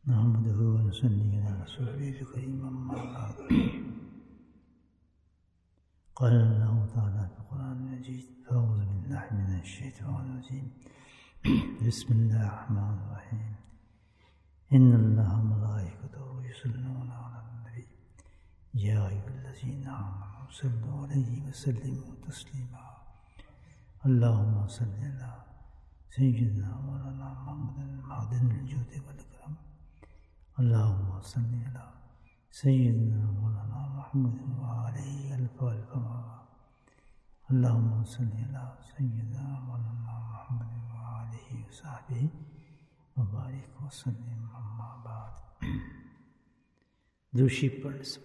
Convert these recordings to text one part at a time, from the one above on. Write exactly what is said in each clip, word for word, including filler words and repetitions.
نحمده ونصلي على رسوله الكريم أما بعد. قال الله تعالى في القرآن المجيد: أعوذ بالله من الشيطان الرجيم. بسم الله الرحمن الرحيم. إن الله وملائكته يصلون على النبي يا أيها الذين آمنوا صلوا عليه وسلموا تسليما. اللهم صل على سيدنا مولانا محمد معدن الجود والإكرام. اللهم صل على سيدنا مولانا محمد وآله ألف ألف مرة. اللهم صل على سيدنا مولانا محمد وآله وصحبه وبارك وسلم. أما بعد. دوشی پڑھ سب.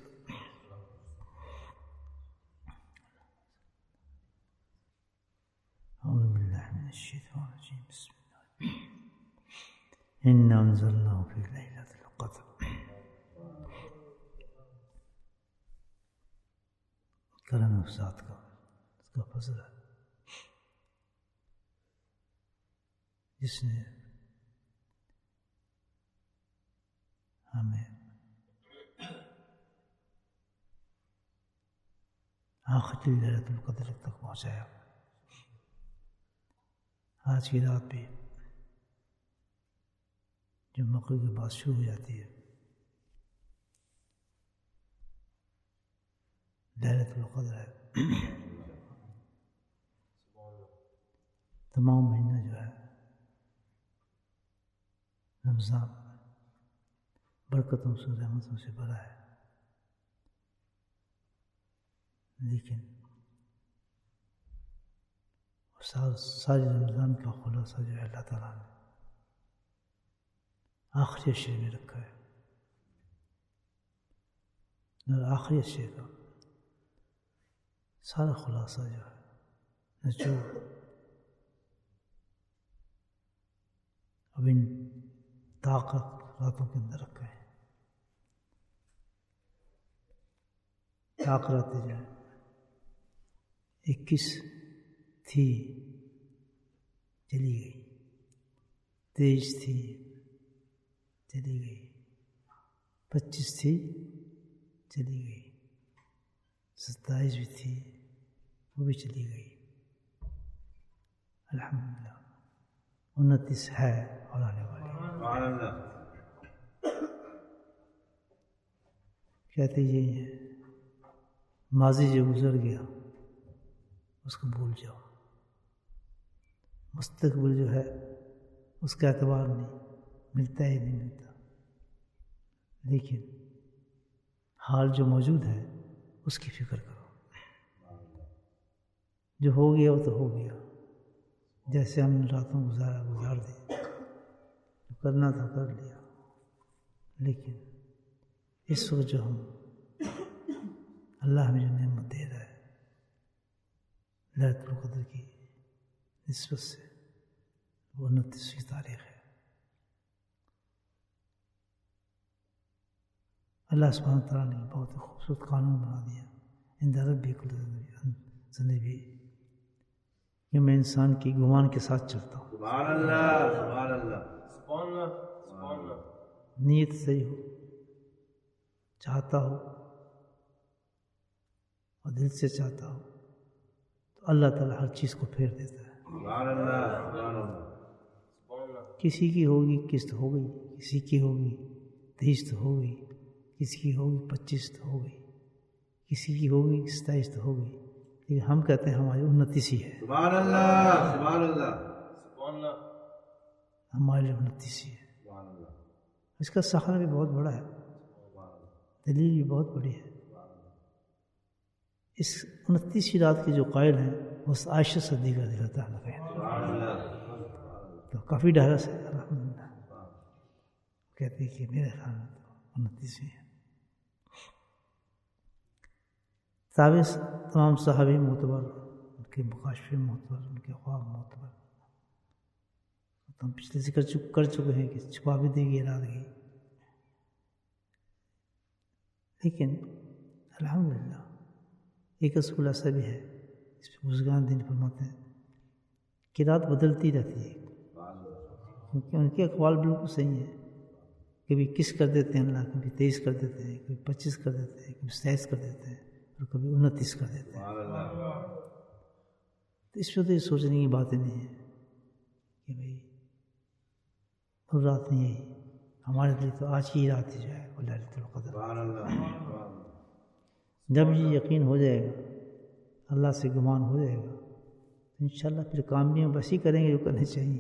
أعوذ بالله من الشيطان الرجيم. بسم الله. إنا أنزلناه في ليلة القدر. کرم استاد کا اس کا فضل ہے جس نے ہمیں آخری لیلۃ القدر تک پہنچایا. آج کی رات بھی جو مغرب کے بعد شروع ہو جاتی ہے لیلۃ القدر ہے. تمام مہینہ جو ہے رمضان برکتوں سے رحمتوں سے بھرا ہے، لیکن سارے رمضان کا خلاصہ جو ہے اللہ تعالیٰ نے آخری اشرے میں رکھا ہے. اور آخری اشرے کا سارا خلاصہ جو ہے نچوڑ اب ان طاقت راتوں کے اندر رکھا ہے. طاقت راتیں جو ہے اکیس تھی چلی گئی، تیئیس تھی چلی گئی، پچیس تھی چلی گئی، ستائیس بھی تھی وہ بھی چلی گئی. الحمدللہ انتیس ہے اور آنے والی. کہتے یہی ہے ماضی جو گزر گیا اس کو بھول جاؤ، مستقبل جو ہے اس کا اعتبار نہیں، ملتا ہی نہیں ملتا، لیکن حال جو موجود ہے اس کی فکر کرو. جو ہو گیا وہ تو ہو گیا، جیسے ہم نے راتوں گزارا گزار دی، جو کرنا تھا کر لیا. لیکن اس وقت جو ہم اللہ ہمیں جو نعمت دے رہا ہے لیلۃ القدر کی نسبت سے، وہ انتیسویں تاریخ ہے. اللہ سبحانہ تعالیٰ نے بہت خوبصورت قانون بنا دیا عند ربی کل ذنبی کہ میں انسان کی گمان کے ساتھ چلتا ہوں. سبحان اللہ سبحان اللہ سبحان اللہ سبحان اللہ. نیت صحیح ہو، چاہتا ہو اور دل سے چاہتا ہو تو اللہ تعالیٰ ہر چیز کو پھیر دیتا ہے. سبحان اللہ سبحان اللہ سبحان اللہ. کسی کی ہوگی قسط ہو گئی، کسی کی ہوگی تیئیس تو ہو گئی، کسی کی ہوگی پچیس تو ہو گئی، کسی کی ہوگی ستائیس تو ہو گئی، لیکن ہم کہتے ہیں ہماری انتیس ہی ہے. سبحان اللہ سبحان اللہ سبحان اللہ. ہمارے لیے انتیس ہی ہے. سبحان اللہ. اس کا سخرہ بھی بہت بڑا ہے، دلیل بھی بہت بڑی ہے. اس انتیسویں رات کے جو قائل ہیں وہ عائشہ صدیقہ رضی اللہ تعالیٰ عنہا ہیں، تو کافی ڈھارس ہے. الحمدللہ کہتے ہیں کہ میرے خیال میں تو انتیسویں ہے. تابع تمام صحابی معتبر، ان کے مکاشفے معتبر، ان کے خواب معتبر. تو ہم پچھلے ذکر کر چکے ہیں کہ چھپا بھی دے گی رات گئی، لیکن الحمدللہ ایک اصول ایسا بھی ہے اس پہ بزرگان دین فرماتے ہیں کہ رات بدلتی رہتی ہے، کیونکہ ان کے اقوال بالکل صحیح ہیں کبھی کس کر دیتے ہیں اللہ، کبھی تیئیس کر دیتے ہیں، کبھی پچیس کر دیتے ہیں، کبھی ستائیس کر دیتے ہیں، اور کبھی انتیس کر دیتے ہیں. تو اس پہ تو یہ سوچنے کی بات نہیں ہے کہ بھائی اور رات نہیں ہے ہمارے لیے، تو آج کی رات ہی جو ہے وہ لیلۃ القدر. جب یہ یقین ہو جائے گا، اللہ سے گمان ہو جائے گا، تو انشاءاللہ پھر کام بھی ہم بس ہی کریں گے جو کرنے چاہیے.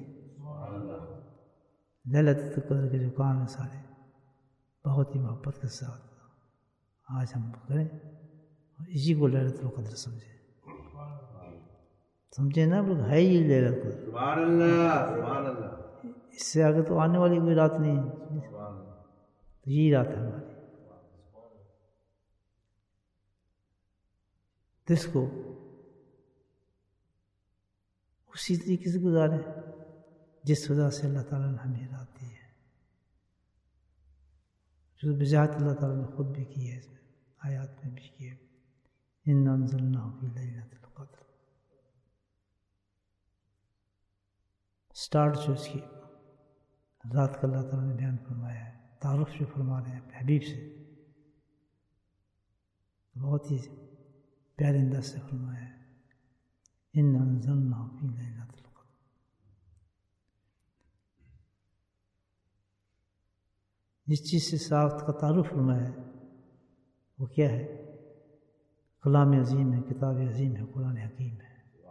لیلۃ القدر کے جو کام ہیں سارے بہت ہی محبت کے ساتھ آج ہم کریں، اور اسی کو لیلۃ القدر سمجھیں. سمجھے نا، بلکہ ہے ہی لیلۃ القدر. سبحان اللہ سبحان اللہ. اس سے آگے تو آنے والی کوئی رات نہیں ہے، تو یہی رات ہے ہماری. تو اس کو اسی طریقے سے گزاریں جس وجہ سے اللہ تعالیٰ نے ہمیں رات دی ہے، جو بذات اللہ تعالیٰ نے خود بھی کی ہے، اس میں آیات میں بھی کی ہے. اِنَّا أَنزَلْنَاهُ فِي لَيْلَةِ الْقَدْرِ. سٹارٹ جو اس کی رات کا اللہ تعالیٰ نے بیان فرمایا ہے، تعارف جو فرما رہے ہیں اپنے حبیب سے، بہت ہی پیارے انداز سے فرمایا ہے. اِنَّا أَنزَلْنَاهُ فِي لَيْلَةِ الْقَدْرِ. جس چیز سے ساخت کا تعارف فرمایا ہے وہ کیا ہے؟ کلام عظیم ہے، کتاب عظیم ہے، قرآن حکیم ہے،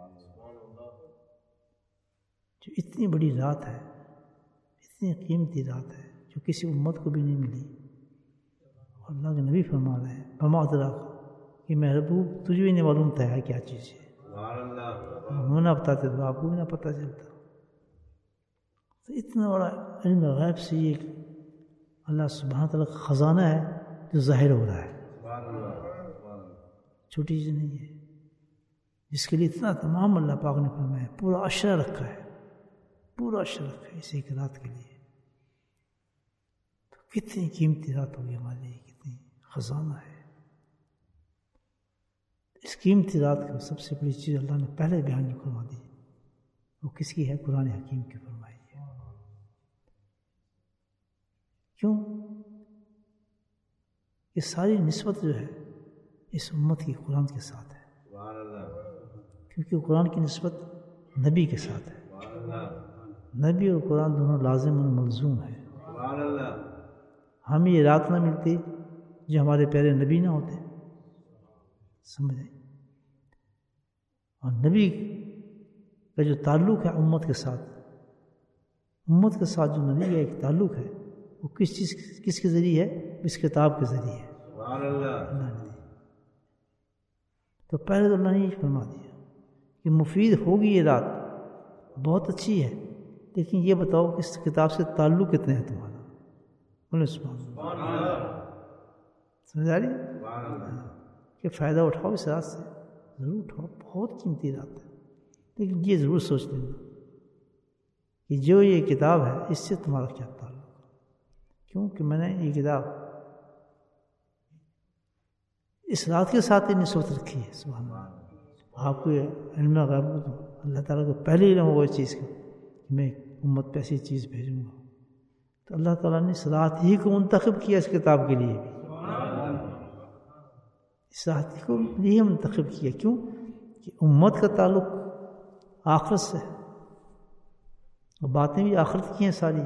جو اتنی بڑی رات ہے، اتنی قیمتی رات ہے، جو کسی امت کو بھی نہیں ملی. اور اللہ کے نبی فرما رہے ہیں بما ادراک کہ محبوب تجھے بھی نہیں معلوم تھا ہے کیا چیز ہے، ہم نہ بتاتے تو آپ کو بھی نہ پتہ چلتا. تو اتنا بڑا علم غیب سے یہ اللہ سبحانہ تعالیٰ کا خزانہ ہے جو ظاہر ہو رہا ہے، چھوٹی چیز نہیں ہے، جس کے لیے اتنا تمام اللہ پاک نے فرمایا، پورا عشرہ رکھا ہے، پورا عشرہ رکھا ہے اسی کی رات کے لیے. تو کتنی قیمتی رات ہوگی ہمارے لیے، کتنی خزانہ ہے. اس قیمتی رات کی سب سے بڑی چیز اللہ نے پہلے بیان جو کروا دی وہ کس کی ہے؟ قرآن حکیم کی فرمائی ہے. کیوں؟ یہ ساری نسبت جو ہے اس امت کی قرآن کے ساتھ ہے، کیونکہ قرآن کی نسبت نبی کے ساتھ ہے. نبی اور قرآن دونوں لازم اور ملزوم ہیں. ہمیں یہ رات نہ ملتی جو ہمارے پیارے نبی نہ ہوتے، سمجھیں. اور نبی کا جو تعلق ہے امت کے ساتھ، امت کے ساتھ جو نبی کا ایک تعلق ہے وہ کس چیز کس کے ذریعے ہے؟ اس کتاب کے ذریعے ہے. اللہ نے دی. تو پہلے تو اللہ نے یہ فرما دیا کہ مفید ہوگی یہ رات، بہت اچھی ہے، لیکن یہ بتاؤ کہ اس کتاب سے تعلق کتنے ہیں تمہارا؟ بولے سبحان اللہ. سمجھ آ رہی کہ فائدہ اٹھاؤ اس رات سے، ضرور اٹھاؤ، بہت قیمتی رات ہے. لیکن یہ ضرور سوچ لینا کہ جو یہ کتاب ہے اس سے تمہارا کیا تعلق ہے. کیونکہ میں نے یہ کتاب اس رات کے ساتھ ہی نسبت رکھی ہے. سبحان اللہ. آپ کو علم غیب اللہ تعالیٰ کو پہلے علم ہوگا اس چیز کا کہ میں امت پہ ایسی چیز بھیجوں گا، تو اللہ تعالیٰ نے اس رات ہی کو منتخب کیا اس کتاب کے لیے بھی. اس رات کو لیے منتخب کیا. کیوں؟ کہ امت کا تعلق آخرت سے ہے، اور باتیں بھی آخرت کی ہیں ساری،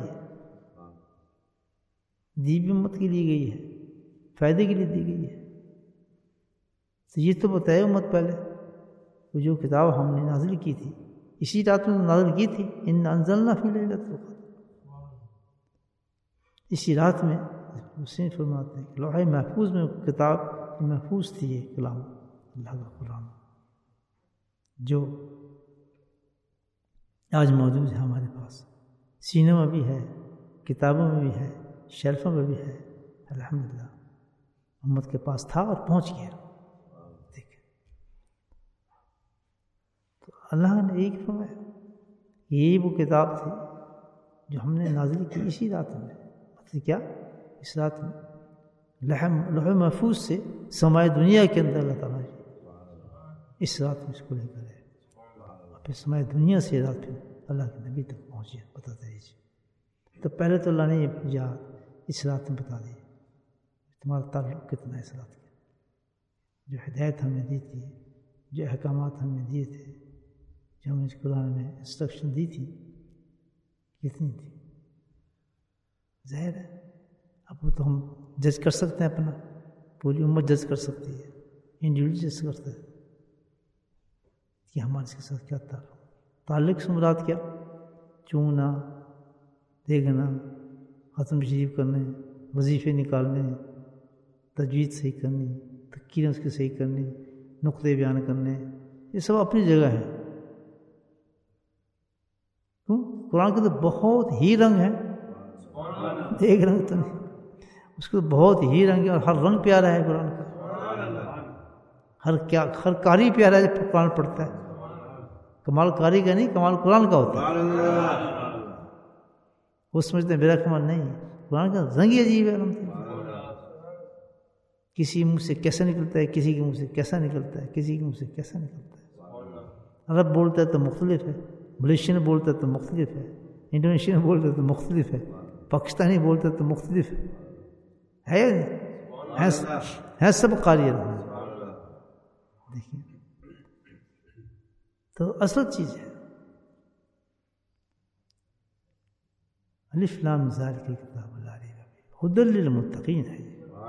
دی بھی امت کے لیے گئی ہے، فائدے کے لیے دی گئی ہے. تو یہ تو بتائے امت پہلے وہ جو کتاب ہم نے نازل کی تھی اسی رات میں نازل کی تھی. اِنَّا أَنزَلْنَاهُ فِي لَيْلَةِ الْقَدْرِ. اسی رات میں حسین فرماتے ہیں کہ لوح محفوظ میں کتاب محفوظ تھی، یہ کلام اللہ کا قرآن جو آج موجود ہے ہمارے پاس، سینوں میں بھی ہے، کتابوں میں بھی ہے، شیلفوں میں بھی ہے. الحمدللہ امت کے پاس تھا اور پہنچ گیا. دیکھ تو اللہ نے ایک فرمایا یہی وہ کتاب تھی جو ہم نے نازل کی اسی رات میں. مطلب کیا؟ اس رات میں لوح محفوظ سے سمائے دنیا کے اندر اللہ تعالیٰ اس رات میں اس کو لے کر ہے، اور پھر سمائے دنیا سے رات پھر اللہ کے نبی تک پہنچی. بتاتے رہیے. تو پہلے تو اللہ نے یہ اس رات میں بتا دیے تمہارا تعلق کتنا ہے اس رات کا، جو ہدایت ہمیں دی تھی، جو احکامات ہمیں دیے تھے، جو ہمیں قرآن میں انسٹرکشن دی تھی، کتنی تھی؟ ظاہر ہے اب وہ تو ہم جج کر سکتے ہیں، اپنا پوری امت جج کر سکتی ہے، انڈیویجول جج کرتے ہیں کہ ہمارے اس کے ساتھ کیا تعلق تعلق سے مراد کیا؟ چوننا، دیکھنا، ختم شریف کرنے، وظیفے نکالنے، تجوید صحیح کرنی، تقریر اس کی صحیح کرنی، نقطے بیان کرنے، یہ سب اپنی جگہ ہے۔ کیوں؟ قرآن کے تو بہت ہی رنگ ہیں، ایک رنگ تو نہیں، اس کو بہت ہی رنگ ہے، اور ہر رنگ پیارا ہے قرآن کا، ہر کیا ہر قاری پیارا ہے جب قرآن پڑھتا ہے۔ کمال قاری کا نہیں، کمال قرآن کا ہوتا ہے۔ وہ سمجھتے ہیں میرا کمال نہیں، قرآن کا رنگ ہی عجیب ہے۔ کسی منہ سے کیسا نکلتا ہے، کسی کے منہ سے کیسا نکلتا ہے، کسی کے منہ سے کیسا نکلتا ہے۔ عرب بولتا ہے تو مختلف ہے، ملیشین بولتا ہے تو مختلف ہے، انڈونیشین بولتا ہے تو مختلف ہے، پاکستانی بولتا ہے تو مختلف ہے، ہے ہے سب قاری ہے۔ دیکھیے تو اصل چیز ہے الف لام ذالک الکتاب لا ریب فیہ ھدی للمتقین ہے۔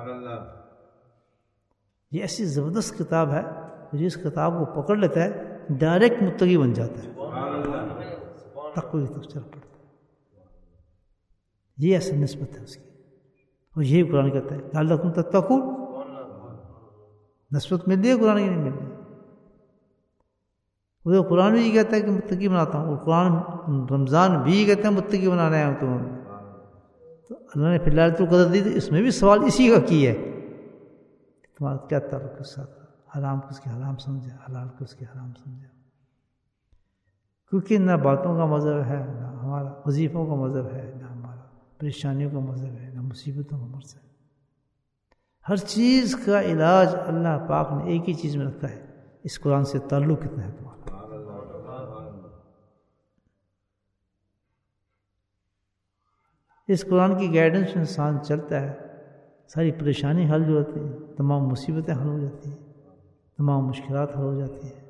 یہ ایسی زبردست کتاب ہے جو اس کتاب کو پکڑ لیتا ہے ڈائریکٹ متقی بن جاتا ہے، تقوی کی طرف چل پڑتا ہے۔ یہ ایسا نسبت ہے اس کی، اور یہی قرآن کہتا ہے لعلکم تتقون، نسبت مل رہی ہے قرآن کی نہیں مل رہی۔ وہ قرآن بھی یہ کہتا ہے کہ متقی بناتا ہوں، اور قرآن رمضان بھی یہ کہتا ہے متقی بنا رہے ہیں تم۔ تو اللہ نے پھر لائلۃ القدر دی، تو اس میں بھی سوال اسی کا کی ہے، تمہارا کیا تعلق کے ساتھ، حرام کو اس کے حرام سمجھا، حلال کو اس کے حرام سمجھا۔ کیونکہ نہ باتوں کا مذہب ہے، نہ ہمارا وظیفوں کا مذہب ہے، نہ ہمارا پریشانیوں کا مذہب ہے، نہ مصیبتوں کا مذہب ہے۔ ہر چیز کا علاج اللہ پاک نے ایک ہی چیز میں رکھا ہے، اس قرآن سے تعلق کتنا ہے تمہارا۔ اس قرآن کی گائیڈنس میں انسان چلتا ہے، ساری پریشانی حل ہو جاتی ہیں، تمام مصیبتیں حل ہو جاتی ہیں، تمام مشکلات حل ہو جاتی ہیں،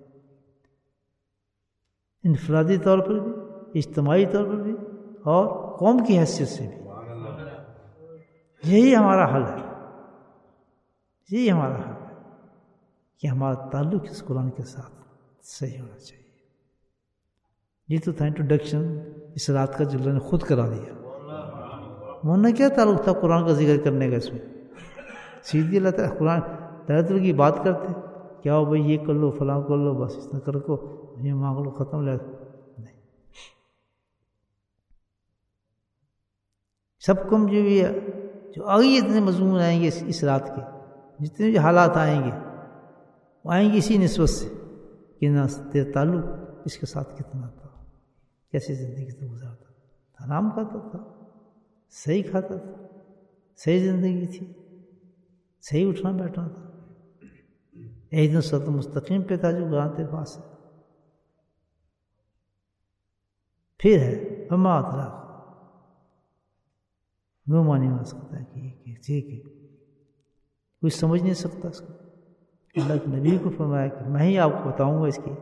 انفرادی طور پر بھی، اجتماعی طور پر بھی، اور قوم کی حیثیت سے بھی۔ یہی ہمارا حل ہے، یہی ہمارا حل ہے کہ ہمارا تعلق اس قرآن کے ساتھ صحیح ہونا چاہیے۔ یہ تو تھا انٹروڈکشن اس رات کا جو اللہ نے خود کرا دیا۔ مولانا کیا تعلق تھا قرآن کا ذکر کرنے کا؟ اس میں سیدھی اللہ تعالیٰ قرآن تعالیٰ کی بات کرتے، کیا ہو بھائی یہ کر لو، فلاں کر لو، بس اس طرح کر کو یہ مانگ لو، ختم لے نہیں۔ سب کم جو بھی ہے، جو آگے اتنے مضمون آئیں گے اس رات کے، جتنے بھی حالات آئیں گے وہ آئیں گے اسی نسبت سے کہ نہ تیرا تعلق اس کے ساتھ کتنا تھا، کیسی زندگی تو گزارتا تھا، حرام کھاتا تھا، صحیح کھاتا تھا، صحیح زندگی تھی، صحیح اٹھنا بیٹھنا تھا، ایک دن صراط مستقیم پہ تھا جو قرآن تیرے پاس ہے۔ پھر ہے وما ادراک، دو معنی میں آ سکتا ہے کہ ٹھیک ہے کوئی سمجھ نہیں سکتا اس کو۔ اللہ کے نبی کو فرمایا کہ میں ہی آپ کو بتاؤں گا اس کی،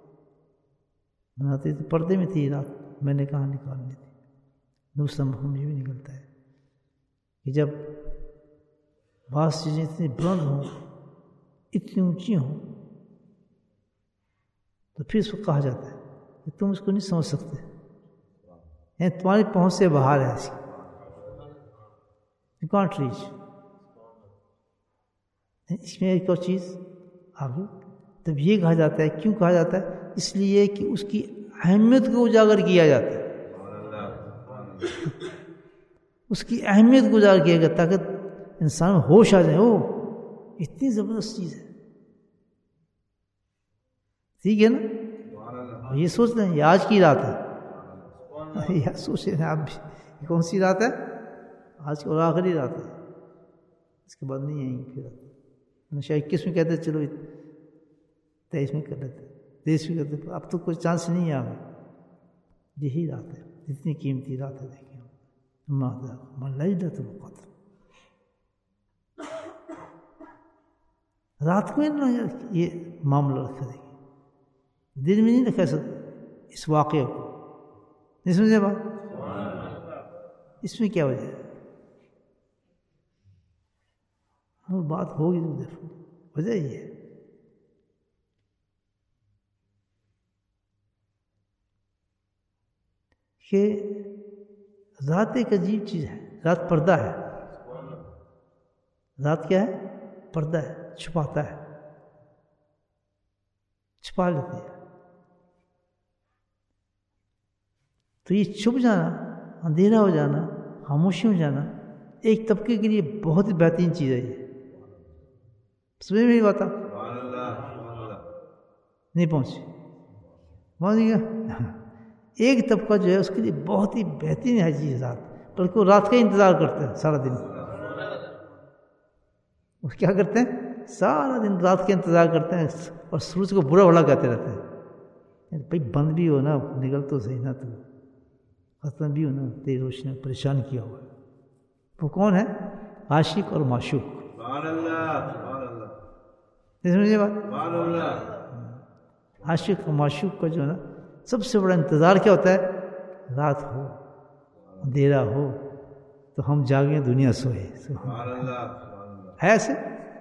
بناتے تو پردے میں تھی رات، میں نے کہاں نکالنی تھی۔ دوسرا مفہوم یہ بھی نکلتا ہے کہ جب بعض چیزیں اتنی بلند ہوں، اتنی اونچی ہوں، تو پھر اس کو کہا جاتا ہے کہ تم اس کو نہیں سمجھ سکتے، یعنی تمہاری پہنچ سے باہر ہے، ایسی یو کانٹ ریچ۔ اس میں ایک اور چیز آگے تب یہ کہا جاتا ہے، کیوں کہا جاتا ہے؟ اس لیے کہ اس کی اہمیت کو اجاگر کیا جاتا ہے، اس کی اہمیت کو اجاگر کیا گیا تاکہ انسان میں ہوش آ جائے، او اتنی زبردست چیز ہے، ٹھیک ہے نا؟ یہ سوچ رہے ہیں یہ آج کی رات ہے، یہ سوچ رہے ہیں آپ بھی کون سی رات ہے؟ آج کی اور آخری رات ہے، اس کے بعد نہیں آئیں گے پھر۔ شاید اکیس میں کہتے چلو تیئیس میں کر لیتے، تیئیس میں کرتے، اب تو کوئی چانس نہیں ہے آگے۔ یہی رات ہے، اتنی قیمتی رات ہے، دیکھیں لیلۃ القدر۔ رات میں یہ معاملہ رکھا دیکھیے، دن میں نہیں رکھا سکتا اس واقعے کو، نہیں سمجھے بات؟ اس میں کیا وجہ ہے؟ وہ بات ہوگی تو دیکھو، وجہ یہ ہے کہ رات ایک عجیب چیز ہے، رات پردہ ہے، رات کیا ہے؟ پردہ ہے، چھپاتا ہے، چھپا لیتی ہے۔ تو یہ چھپ جانا، اندھیرا ہو جانا، خاموشی ہو جانا ایک طبقے کے لیے بہت ہی بہترین چیز ہے۔ یہ سمجھ میں نہیں آتا؟ نہیں پہنچی پہنچ گیا۔ ایک طبقہ جو ہے اس کے لیے بہت ہی بہترین ہے چیز رات، بلکہ وہ رات کا انتظار کرتے ہیں سارا دن۔ وہ کیا کرتے ہیں؟ سارا دن رات کا انتظار کرتے ہیں اور سورج کو برا بھلا کہتے رہتے ہیں، بھائی بند بھی ہو نا، نکل تو صحیح نہ، تو ختم بھی ہو نا، تیری روشنی پریشان کیا ہوا ہے۔ وہ کون ہے؟ عاشق اور معشوق۔ سمجھے بات؟ عاشق اور معشوق کا جو ہے نا سب سے بڑا انتظار کیا ہوتا ہے؟ رات ہو، اندھیرا ہو تو ہم جاگیں، دنیا سوئے۔ ہے ایسے؟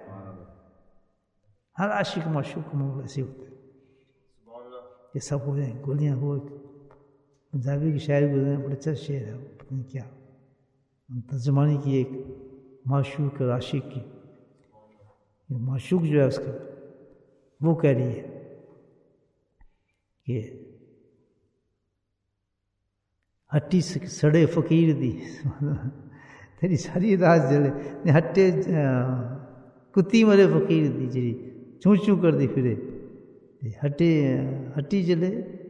ہر عاشق معشوق کو معاملہ ایسے ہوتا ہے کہ سب ہو جائیں، گولیاں ہو۔ پنجابی کی شاعری گزرے، بڑا اچھا شعر ہے، پتہ نہیں کیا ترجمانی کی، ایک معشوق اور عاشق کی۔ معشوق جو ہے اس کا وہ کہہ رہی ہے کہ ہٹی سڑے فقیر دی تیری ساری رات جلے، ہٹے کتی مرے فقیر دی جی چوں چوں کر دی پھرے، ہٹے ہٹی جلے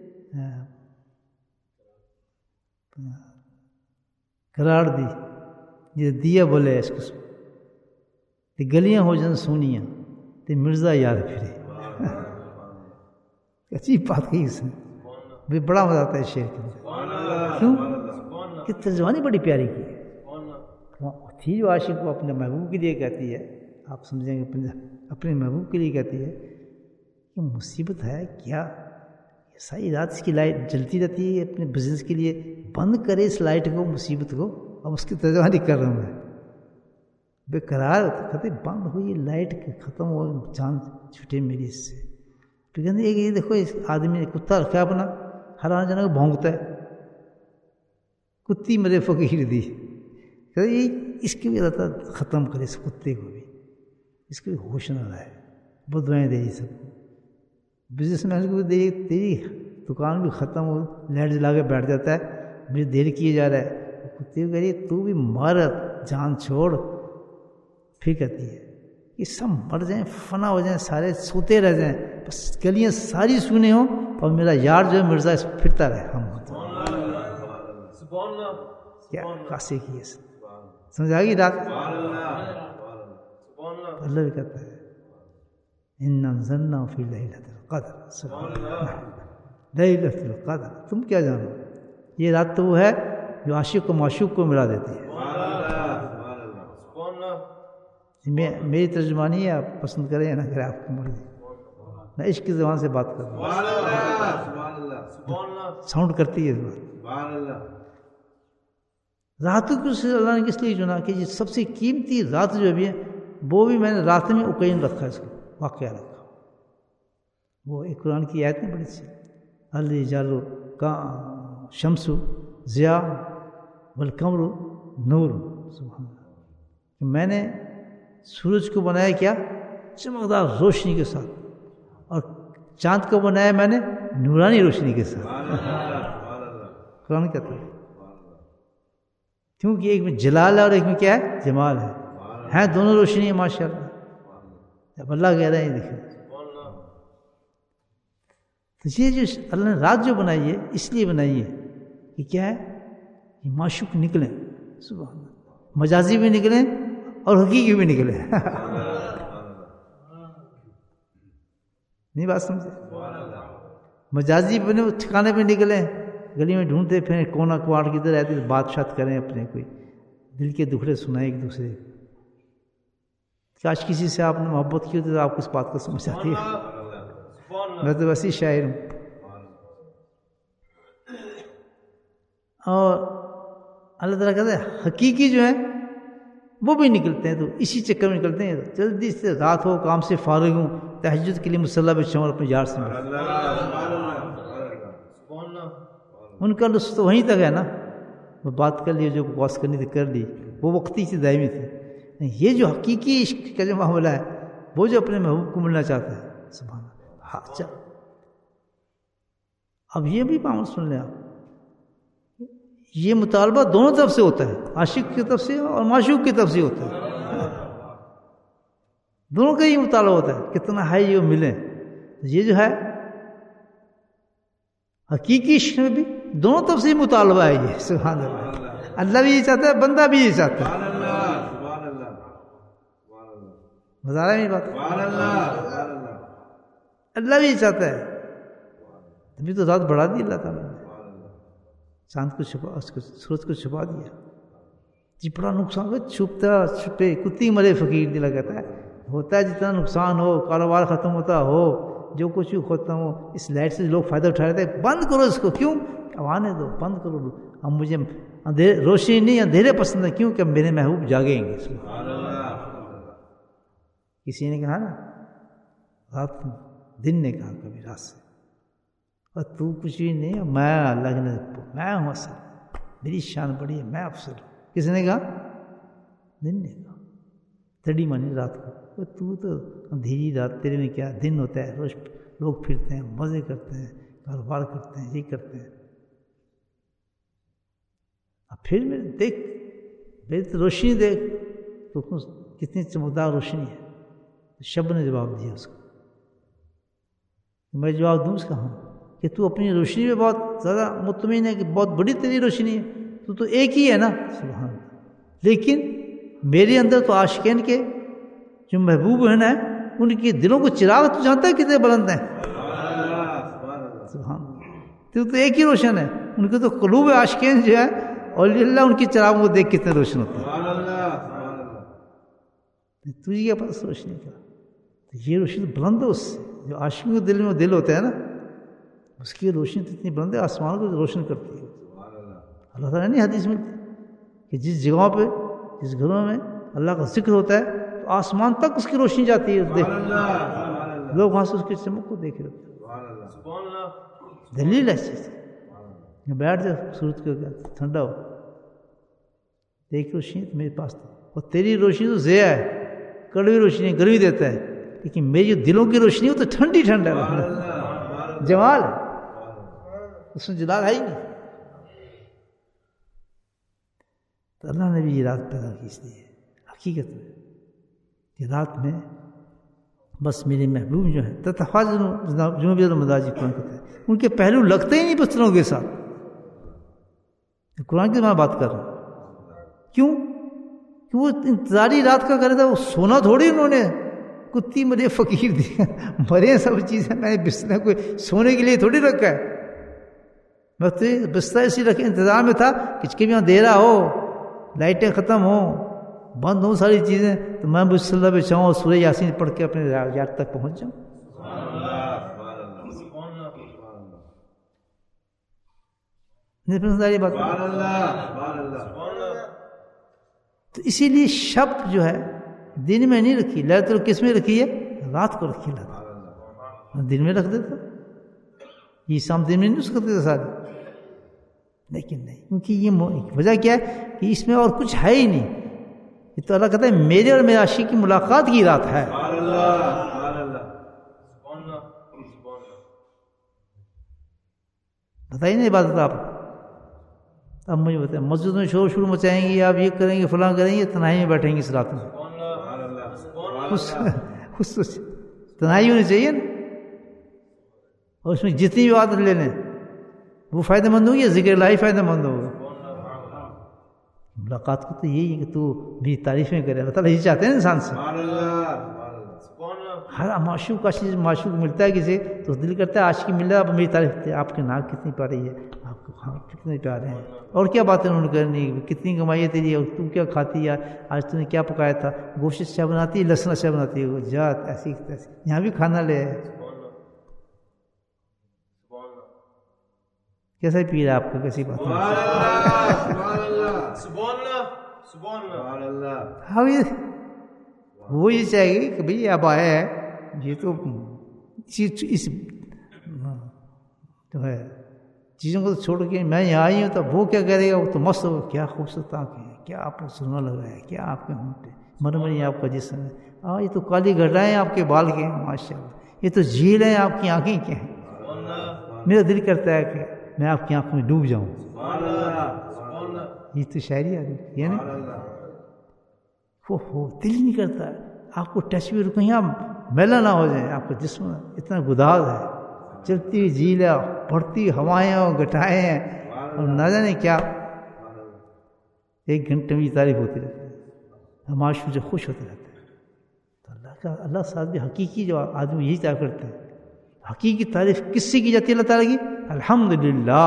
کراڑ دی جی دیا بولے اس قسم تے گلیاں ہو جن سونیاں تے مرزا یاد پھرے۔ عجیب بات کہی اس نے، بھی بڑا مزہ آتا ہے شعر کے اندر۔ کیوں کہ ترجمانی بڑی پیاری کی ہے۔ تھی جو عاشق کو اپنے محبوب کے لیے کہتی ہے، آپ سمجھیں گے اپنے محبوب کے لیے کہتی ہے کہ مصیبت ہے کیا، ساری رات اس کی لائٹ جلتی رہتی ہے اپنے بزنس کے لیے، بند کرے اس لائٹ کو، مصیبت کو۔ اب اس کی ترجمانی کر رہا ہوں میں، بے قرار کہتے بند ہوئی لائٹ ختم ہو، جان چھٹے میری اس سے۔ پھر کہتے ایک یہ دیکھو اس آدمی نے کتا رکھا اپنا، ہر آنا جانا کو بھونکتا ہے، کتی مرے فقیر دی، کہتے یہ اس کی بھی اللہ ختم کرے، اس کتے کو بھی، اس کو بھی ہوش نہ رہے، بہت دعائیں دے سب کو، بزنس مین کو بھی دے، تیری دکان بھی ختم ہو، لائٹ جلا کے بیٹھ جاتا ہے، مجھے دیر کیے جا رہا ہے، کتے کو کہہ رہی ہے تو بھی مر، جان چھوڑ۔ پھر کہتی ہے کہ سب مر جائیں، فنا ہو جائیں، سارے سوتے رہ جائیں، بس گلیاں ساری سونے ہوں اور میرا یار جو ہے مرزا اس پھرتا رہے۔ ہم کیا کاسے کی ہے، سمجھ آ گئی رات؟ اللہ بھی کہتا ہے اِنَّا أَنزَلْنَاهُ فِي لَيْلَةِ الْقَدْرِ، لیلۃ القدر، تم کیا جانو، یہ رات تو وہ ہے جو عاشق کو معشوق کو ملا دیتی ہے۔ میں میری ترجمانی ہے، آپ پسند کریں یا نہ کریں، آپ کی مرضی، میں عشق کی زبان سے بات کر رہا ہوں، ساؤنڈ کرتی ہے اس بات۔ راتوں کو اللہ نے کس لیے چنا کہ یہ سب سے قیمتی رات جو بھی ہے وہ بھی میں نے رات میں اقیم رکھا، اس کو واقعہ رکھا۔ وہ ایک قرآن کی آیت میں بڑی سی، اللہ جالو کا شمس ضیاء والقمر نور، سبحان اللہ، کہ میں نے سورج کو بنایا کیا؟ چمکدار روشنی کے ساتھ، اور چاند کو بنایا میں نے نورانی روشنی کے ساتھ۔ قرآن کہتا ہے، کیونکہ ایک میں جلال ہے اور ایک میں کیا ہے؟ جمال ہے، ہیں دونوں روشنی ہے ماشاء اللہ۔ جب اللہ کہہ رہے ہیں دیکھیں، تو یہ جو اللہ نے رات جو بنائی ہے اس لیے بنائی ہے کہ کیا ہے؟ یہ معشوق نکلیں، سبحان اللہ، مجازی بھی نکلیں اور حقیقی بھی نکلیں۔ نہیں بات سمجھے؟ مجازی بنے ٹھکانے پہ نکلیں، گلی میں ڈھونڈتے پھر کونا کواڑ کدھر رہتے، بات شات کریں اپنے، کوئی دل کے دکھڑے سنائیں ایک دوسرے کو، کاش کسی سے آپ نے محبت کی ہوتی تو آپ کو اس بات کو سمجھ آتی ہے. میں تو ویسے ہی شاعر ہوں. اور اللہ تعالیٰ کہتا ہے حقیقی جو ہیں وہ بھی نکلتے ہیں، تو اسی چکر میں نکلتے ہیں. جلدی سے رات ہو، کام سے فارغ ہوں، تہجد کے لیے مصلی پہ چمر اپنے یار سے مل. ان کا لطف تو وہیں تک ہے نا. وہ بات کر لی جو بات کرنی تھی کر لی، وہ وقتی سے دائمی تھی. یہ جو حقیقی عشق کا جو معاملہ ہے وہ جو اپنے محبوب کو ملنا چاہتا ہے، سبحان اللہ. ہاں اچھا اب یہ بھی معاملہ سن لیں آپ. یہ مطالبہ دونوں طرف سے ہوتا ہے، عاشق کی طرف سے اور معشوق کی طرف سے ہوتا ہے. دونوں کا یہ مطالبہ ہوتا ہے کتنا ہے یہ ملیں. یہ جو ہے حقیقی عشق میں بھی دونوں طرف سے ہی مطالبہ ہے. یہ سبحان اللہ، اللہ بھی یہ چاہتا ہے، بندہ بھی یہ چاہتا ہے. مزہ آ رہا ہے میری بات؟ اللہ بھی یہ چاہتا ہے. تبھی تو ذات بڑھا دی اللہ تعالیٰ نے، چاند کو چھپا، اس کو سورج کو چھپا دیا. جی بڑا نقصان ہو، چھپتا چھپے کتی مرے فقیر دلا کہتا ہے. ہوتا ہے جتنا نقصان ہو، کاروبار ختم ہوتا ہو، جو کچھ بھی ختم ہو، اس لائٹ سے لوگ فائدہ اٹھا رہے تھے، بند کرو اس کو. کیوں؟ اب آنے دو، بند کرو. اب مجھے اندھیرے روشنی نہیں اندھیرے پسند ہے. کیوں کہ میرے محبوب جاگیں گے. کسی نے کہا نا رات دن نے کہا کبھی رات سے، اور تو کچھ بھی نہیں، میں اللہ نے میں ہوں اصل، میری شان بڑی ہے، میں افسر ہوں. کس نے کہا؟ دن نے کہا. تڑی مانی رات کو، تو تو اندھیری رات، تیرے میں کیا دن ہوتا ہے، روز لوگ پھرتے ہیں، مزے کرتے ہیں، کاروبار کرتے ہیں، یہ کرتے ہیں. اب پھر میں دیکھ میری تو روشنی دیکھ تو کتنی چمکدار روشنی ہے. شب نے جواب دیا اس کو. میں جواب دوں اس کا؟ ہاں کہ تو اپنی روشنی پہ بہت زیادہ مطمئن ہے کہ بہت بڑی تیری روشنی ہے، تو تو ایک ہی ہے نا. سبحان اللہ. لیکن میرے اندر تو عاشقین کے جو محبوب ہیں نا، ان کے دلوں کو چراغ تو جانتا ہے کتنے بلند ہیں. سبحان اللہ. تو تو ایک ہی روشن ہے. ان کے تو قلوب عاشقین جو ہے اور اللہ ان کی چراغوں کو دیکھ کتنے روشن ہوتا ہے. تجھے کیا پاس روشنی کا؟ یہ روشنی تو بلند ہے اس سے. جو عاشق کے دل میں دل ہوتا ہے نا، اس کی روشنی تو اتنی بلند ہے، آسمان کو روشن کرتی ہے. اللہ تعالیٰ نے حدیث میں کہ جس جگہوں پہ، جس گھروں میں اللہ کا ذکر ہوتا ہے تو آسمان تک اس کی روشنی جاتی ہے. دیکھ لوگ وہاں سے اس کی چمک کو دیکھ رہے ہوتے ہیں. دلیل ہے اس چیز سے. بیٹھ جا سورج کو ٹھنڈا ہو، دیکھ روشنی تو میرے پاس تھی. اور تیری روشنی تو ضیاء ہے، کڑوی روشنی گرمی دیتا ہے، لیکن میری جو دلوں کی روشنی وہ تو ٹھنڈی ٹھنڈا ہے. جمال ہے اس میں، جلال ہے ہی نہیں. تو اللہ نے بھی یہ رات پیدا کی اس لیے حقیقت میں کہ رات میں بس میرے محبوب جو ہیں تتحاج جنوبی المداجی قرآن کہتا ہے، ان کے پہلو لگتے ہی نہیں بستروں کے ساتھ. قرآن کی میں بات کر رہا ہوں. کیوں کہ وہ انتظاری رات کا کرے تھا. وہ سونا تھوڑی انہوں نے کتی مرے فقیر دیا، مرے سب چیزیں. میں نے بستر کوئی سونے کے لیے تھوڑی رکھا ہے. میں تو بستر اسی رکھے انتظار میں تھا کہ کبھی اندھیرا ہو، لائٹیں ختم ہوں، بند ہوں ساری چیزیں، تو میں بسم اللہ پہ چاہوں اور سورہ یاسین پڑھ کے اپنے یار تک پہنچ جاؤں. نہیں بات. تو اسی لیے شب جو ہے دن میں نہیں رکھی، لیلۃ القدر کس میں رکھی ہے؟ رات کو رکھی. اللہ دن میں رکھ دیتا، یہ شام دن میں نہیں رکھ دیتا سارے. لیکن نہیں، کیونکہ یہ وجہ کیا ہے کہ اس میں اور کچھ ہے ہی نہیں. یہ تو اللہ کہتا ہے میرے اور میرے عاشق کی ملاقات کی رات ہے. بتائیے نا عبادت آپ. اب مجھے بتائیں مسجد میں شور شروع مچائیں گے، آپ یہ کریں گے، فلاں کریں گے، تنہائی میں بیٹھیں گے اس رات میں. تنہائی ہونی چاہیے نا. اور اس میں جتنی بھی عادت لے لیں وہ فائدہ مند ہوگی یا ذکر اللہ فائدہ مند ہوگا؟ ملاقات کو تو یہی ہے کہ تو بھی تعریفیں کرے. اللہ تعالیٰ یہ چاہتے ہیں انسان سے. ہر معشوق کا چیز معشوق ملتا ہے کسی تو دل کرتا ہے عاشقی مل رہا ہے، اب میری تعریف آپ کی ناک کتنی پڑی ہے، آپ کتنے پیارے ہیں. اور کیا باتیں انہوں نے کرنی, کتنی کمائی ہے تیری, اور تو کیا کھاتی ہے, آج تو نے کیا پکایا تھا, گوشت اچھا بناتی ہے, لہسن اچھا بناتی ہے, جات ایسی ایسی یہاں بھی کھانا لے. کیسا پیر ہے آپ کا, کیسی بات ہے. ہاں وہ یہ چاہیے کہ بھئی اب آیا ہے, یہ تو اس جو ہے چیزوں کو تو چھوڑ کے میں یہاں آئی ہوں, تو وہ کیا کرے گا, وہ تو مست ہو, کیا خوبصورت آنکھیں ہیں, کیا آپ کو سرما لگا ہے, کیا آپ کے ہونٹ پہ مرمری آپ کا جسم ہے, ہاں یہ تو کالی گھٹائیں آپ کے بال کے ہیں, ماشاء اللہ, یہ تو جھیل ہیں, آپ کی آنکھیں کیا ہیں. میرا دل کرتا ہے کہ میں آپ کی آنکھوں میں ڈوب جاؤں. یہ تو شاعری آ رہی ہے نا, وہ ہو دل نہیں کرتا ہے آپ کو ٹچ بھی رکیں, آپ میلا نہ ہو جائیں, آپ کا جسم اتنا گداز ہے, چلتی ہوئی جھیل ہے, بڑھتی ہوائیں اور گٹائیں ہیں, اور نہ جانے کیا. ایک گھنٹے میں تعریف ہوتی رہتی ہے, ہمارے جو خوش ہوتے رہتے ہیں. تو اللہ کا اللہ ساتھ بھی حقیقی جو آدمی یہی طرح کرتے ہیں. حقیقی تعریف کس سے کی جاتی ہے اللہ تعالیٰ کی؟ الحمدللہ,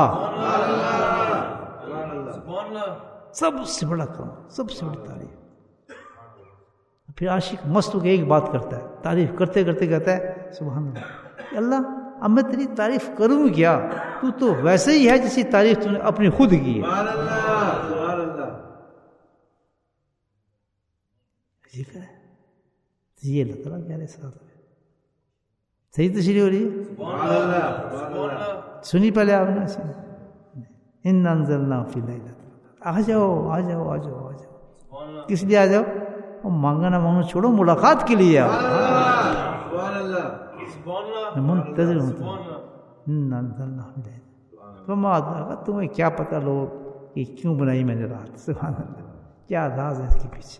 سب سے بڑا کام, سب سے بڑی تعریف. پھر عاشق مست ہو کے ایک بات کرتا ہے, تعریف کرتے کرتے کہتا ہے سبحان اللہ, اللہ اب میں تیری تعریف کروں کیا, تو تو ویسے ہی ہے جیسی تعریف تو نے اپنی خود کی ہے. یہ اللہ تعالیٰ کہہ رہے ساتھ میں صحیح تشریح ہو رہی ہے, سنی پہلے آپ نے سنی. انا انزلنا فی لیلۃ, آ جاؤ آ جاؤ آ جاؤ آ جاؤ. کس لیے آ جاؤ؟ مانگنا مانگنا چھوڑو, ملاقات کے لیے آؤ. میں منتظر ہوں. انا انزلنا فی لیلۃ فما ادراک, تمہیں کیا پتہ لوگ کہ کیوں بنائی میں نے رات. سبحان اللہ, کیا راز ہے اس کے پیچھے.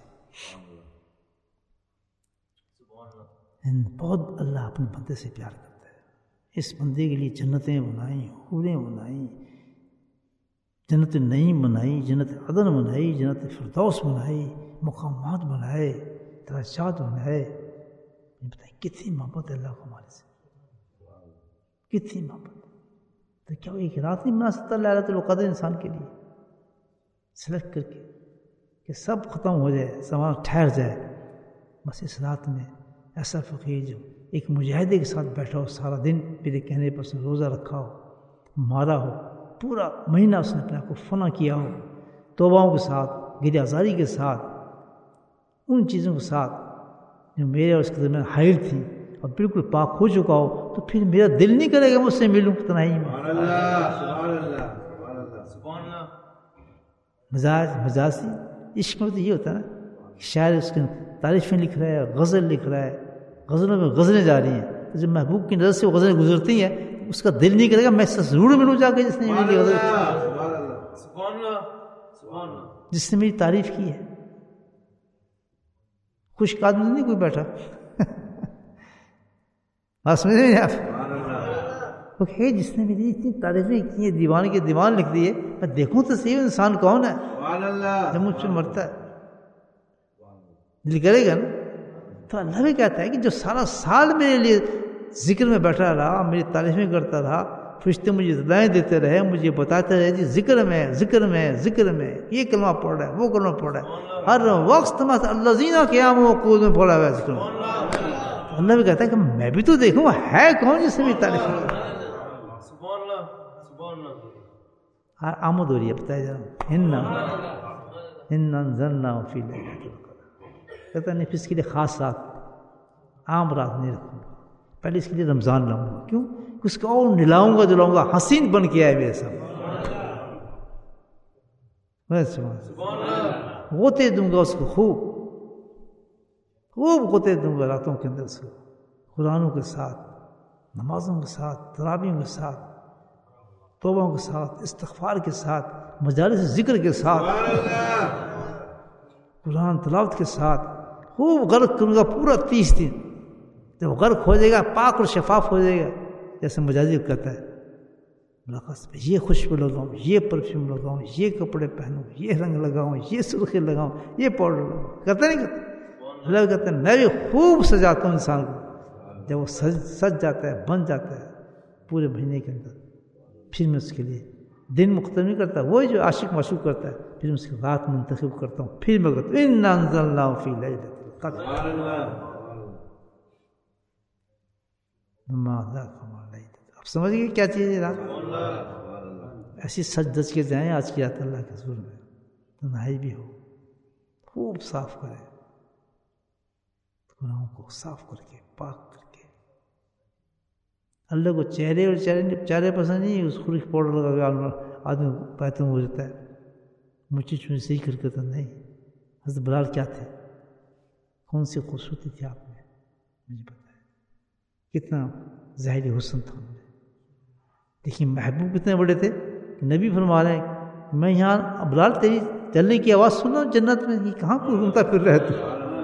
بہت اللہ اپنے بندے سے پیار کرتا ہے. اس بندے کے لیے جنتیں بنائیں, حوریں بنائیں, جنت نعیم بنائی, جنت عدن بنائی, جنت فردوس بنائی, مقامات بنائے, درجات بنائے. بتائیں کتنی محبت ہے اللہ کو ہمارے سے, کتنی محبت. تو کیا وہ ایک رات نہیں بنا سکتا لیلۃ القدر انسان کے لیے سلیکٹ کر کے کہ سب ختم ہو جائے, سامان ٹھہر جائے, بس اس رات میں ایسا فقیر جو ایک مجاہدے کے ساتھ بیٹھا ہو, سارا دن میرے کہنے پر سے روزہ رکھا ہو, مارا ہو, پورا مہینہ اس نے اپنے آپ کو فنا کیا ہو, توباؤں کے ساتھ, گریہ آزاری کے ساتھ, ان چیزوں کے ساتھ جو میرے اور اس کے درمیان حائل تھیں, اور بالکل پاک ہو چکا ہو, تو پھر میرا دل نہیں کرے گا مجھ سے ملوں تنہائی میں. مزاج مزاجی عشق میں تو یہ ہوتا ہے نا, شاعر اس کی تعریفیں لکھ رہا ہے, غزل لکھ رہا ہے, غزلوں میں غزلیں جا رہی ہیں, تو جب محبوب کی نظر سے وہ غزلیں گزرتی ہیں, اس کا دل نہیں کرے گا میں ضرور ملوں جا کے جس نے میری غزل, جس نے میری تعریف کی ہے. خوش آدمی نہیں کوئی بیٹھا, بات سمجھ رہے ہیں آپ, وہ کہ جس نے میری اتنی تعریفیں کی ہیں, دیوان کے دیوان لکھ دیے, میں دیکھوں تو صحیح انسان کون ہے جب مجھ سے مرتا ہے, دل کرے گا نا. تو اللہ بھی کہتا ہے کہ جو سارا سال میرے لیے ذکر میں بیٹھا رہا, میری تعریفیں کرتا رہا, فرشتے مجھے اطلاعیں دیتے رہے, مجھے بتاتے رہے جی ذکر میں ذکر میں ذکر میں, یہ کلمہ پڑھ رہا ہے, وہ کلمہ پڑھ رہا ہے, ہر وقت الذین قیام و قعود میں پڑھا ہوا ہے ذکر میں. اللہ بھی کہتا ہے کہ میں بھی تو دیکھوں ہے کون جس نے میری تعریف کی. آمد ہو رہی ہے, بتایا جا رہا انا انزلناہ فی لیلۃ القدر. کہتا نہیں پھر اس کے لیے خاص رات, عام رات نہیں رکھوں گا, پہلے اس کے لیے رمضان لاؤں گا. کیوں؟ اس کو اور نلاؤں گا دلاؤں گا, حسین بن کے آئے میرے سامنے, غوطے دوں گا اس کو, خوب خوب غوطے دوں گا راتوں کے اندر اس کو, قرآنوں کے ساتھ, نمازوں کے ساتھ, تراویحوں کے ساتھ, توبوں کے ساتھ, استغفار کے ساتھ, مجالس ذکر کے ساتھ, قرآن تلاوت کے ساتھ خوب غرق کروں گا پورا تیس دن. جب غرق ہو جائے گا, پاک اور شفاف ہو جائے گا, جیسے مجازی کہتا ہے ملاقات میں یہ خوشبو لگاؤں, یہ پرفیوم لگاؤں, یہ کپڑے پہنوں, یہ رنگ لگاؤں, یہ سرخی لگاؤں, یہ پاؤڈر لگاؤں, کہتا نہیں کہتا. اللہ کہتے ہیں میں بھی خوب سجاتا ہوں انسان کو. جب وہ سج سج جاتا ہے, بن جاتا ہے پورے مہینے کے اندر, پھر میں اس کے لیے دن مختلف نہیں کرتا، وہی جو عاشق معشوق کرتا ہے، پھر اس کی رات منتخب کرتا ہوں، پھر میں کہتا ہوں اِنَّا أَنزَلْنَاهُ فِي لَيْلَةِ الْقَدْرِ وَمَا أَدْرَاكَ مَا لَيْلَةُ الْقَدْرِ۔ اب سمجھ گئے کیا چیز ہے رات؟ ایسی سج دج کے جائیں آج کی رات اللہ کے حضور میں، تنہائی بھی ہو، خوب صاف کرے گناہوں کو، صاف کر کے پاک کر کے۔ اللہ کو چہرے اور چہرے چہرے پسند نہیں، اس خرش پاؤڈر لگا کے آدمی پیتن ہو جاتا ہے، مجھے چونچ صحیح کر کے تو نہیں۔ حضرت بلال کیا تھے، کون سی خوبصورتی تھی آپ میں، مجھے پتا ہے کتنا ظاہری حسن تھا۔ دیکھیے محبوب کتنے بڑے تھے کہ نبی فرما رہے ہیں میں یہاں بلال تیری چلنے کی آواز سنا جنت میں، یہ کہاں کو گھومتا پھر رہا تو؟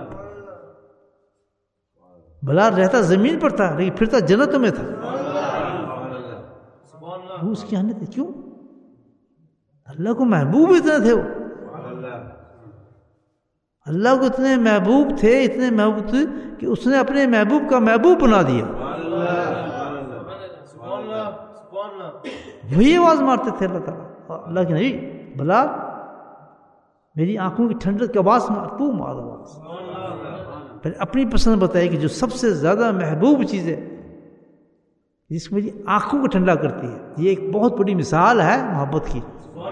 بلال رہتا زمین پر تھا لیکن پھرتا جنت میں تھا، وہ اس کی آنے تھے۔ کیوں؟ اللہ کو محبوب اتنے تھے، وہ اللہ کو اتنے محبوب تھے، اتنے محبوب تھے کہ اس نے اپنے محبوب کا محبوب بنا دیا۔ وہی آواز مارتے تھے اللہ تعالیٰ، اللہ کے نبی بلال میری آنکھوں کی ٹھنڈک کی آواز مار، تو مار آواز۔ پھر اپنی پسند بتائی کہ جو سب سے زیادہ محبوب چیز ہے جس کو میری آنکھوں کو ٹھنڈا کرتی ہے، یہ ایک بہت بڑی مثال ہے محبت کی۔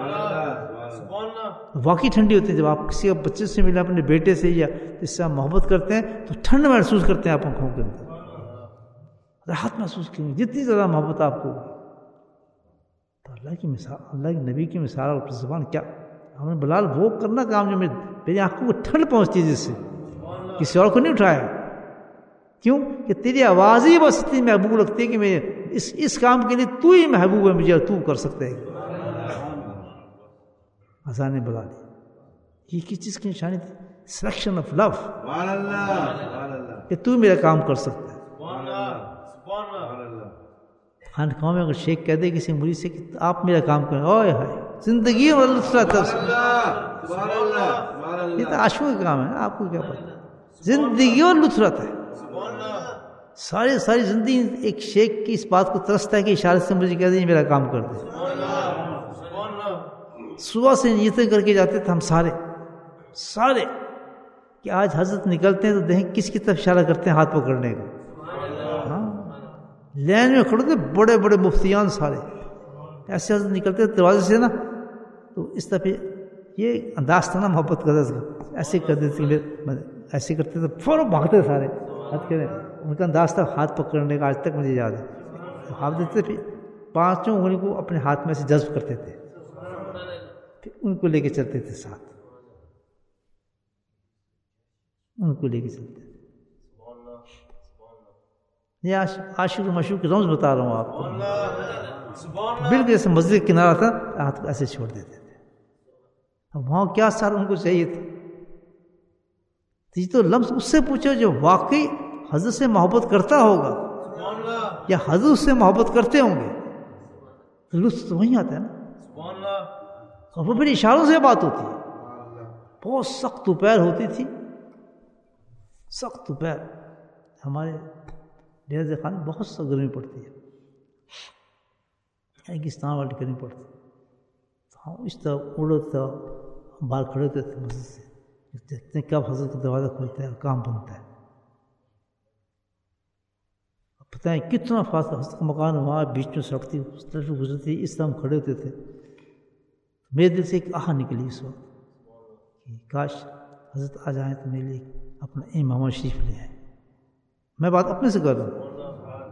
واقعی ٹھنڈی ہوتی ہے جب آپ کسی بچے سے ملے، اپنے بیٹے سے یا اس سے آپ محبت کرتے ہیں تو ٹھنڈ محسوس کرتے ہیں آپ آنکھوں کے اندر، راحت محسوس کریں گے جتنی زیادہ محبت آپ کو۔ تو اللہ کی مثال، اللہ کے نبی کی مثال اور زبان کیا، ہم نے بلال وہ کرنا کام جو میری آنکھوں کو ٹھنڈ پہنچتی ہے، جس سے کسی اور کو نہیں اٹھایا۔ کیوں کہ تیری آواز ہی بس اتنی محبوب لگتی ہے کہ میں اس اس کام کے لیے تو ہی محبوب ہے مجھے، تو کر سکتا ہے۔ اذان بلال یہ کس چیز کی نشانی تھی؟ سلیکشن آف لو، کہ تو میرا کام کر سکتا ہے۔ خان خواہ میں اگر شیخ کہہ دے کسی مریض سے کہ آپ میرا کام کریں، اوئے ہائے زندگی میں لطف آتا ہے۔ یہ تو عاشقوں کا کام ہے، آپ کو کیا پتا، زندگی اور لطف آتا ہے۔ ساری ساری زندگی ایک شیخ کی اس بات کو ترستا ہے کہ اشارے سے مجھے کہہ دیں میرا کام کر دیں۔ صبح سے نیتیں کر کے جاتے تھے ہم سارے سارے کہ آج حضرت نکلتے ہیں تو دیکھیں کس کی طرف اشارہ کرتے ہیں ہاتھ پکڑنے کو۔ ہاں لین میں کھڑے تھے بڑے بڑے مفتیان سارے، ایسے حضرت نکلتے تھے دروازے سے نا، تو اس طرح یہ انداز تھا نا محبت کا، ایسے کرتے تھے، ایسے کرتے تھے فوراً بھاگتے سارے، ہاتھ کریں ان کا انداز تھا ہاتھ پکڑنے کا، آج تک مجھے یاد ہے۔ ہاتھ دیتے تھے پانچوں انگلی کو اپنے ہاتھ میں سے جذب کرتے تھے، پھر ان کو لے کے چلتے تھے ساتھ، ان کو لے کے چلتے تھے۔ یہ عاشق و مشوق رمز بتا رہا ہوں آپ کو، بالکل جیسے مسجد کے کنارہ تھا، ہاتھ کو ایسے چھوڑ دیتے تھے۔ اب وہاں کیا سارا ان کو چاہیے تھا؟ تو لفظ اس سے پوچھو جو واقعی حضرت سے محبت کرتا ہوگا یا حضرت سے محبت کرتے ہوں گے، لطف تو وہیں آتا ہے نا۔ اور وہ پھر اشاروں سے بات ہوتی ہے، بہت سخت دوپہر ہوتی تھی، سخت دوپہر ہمارے ڈیرہ خانے بہت سخت گرمی پڑتی ہے، ریگستان والی گرمی پڑتی ہے، تو ہم اس طرح اڑتا باہر کھڑے ہوتے تھے مسجد سے، دیکھتے ہیں کب حضرت کا دروازہ کھلتا ہے اور کام بنتا ہے۔ پتہ ہے کتنا فاصلہ، حضرت کا مکان وہاں بیچ میں سڑک تھی، اس طرف گزرتی، اس طرح ہم کھڑے ہوتے تھے۔ میرے دل سے ایک آہ نکلی اس وقت کہ کاش حضرت آ جائیں تو میرے لیے اپنا امام شریف لے آئیں۔ میں بات اپنے سے کر رہا ہوں۔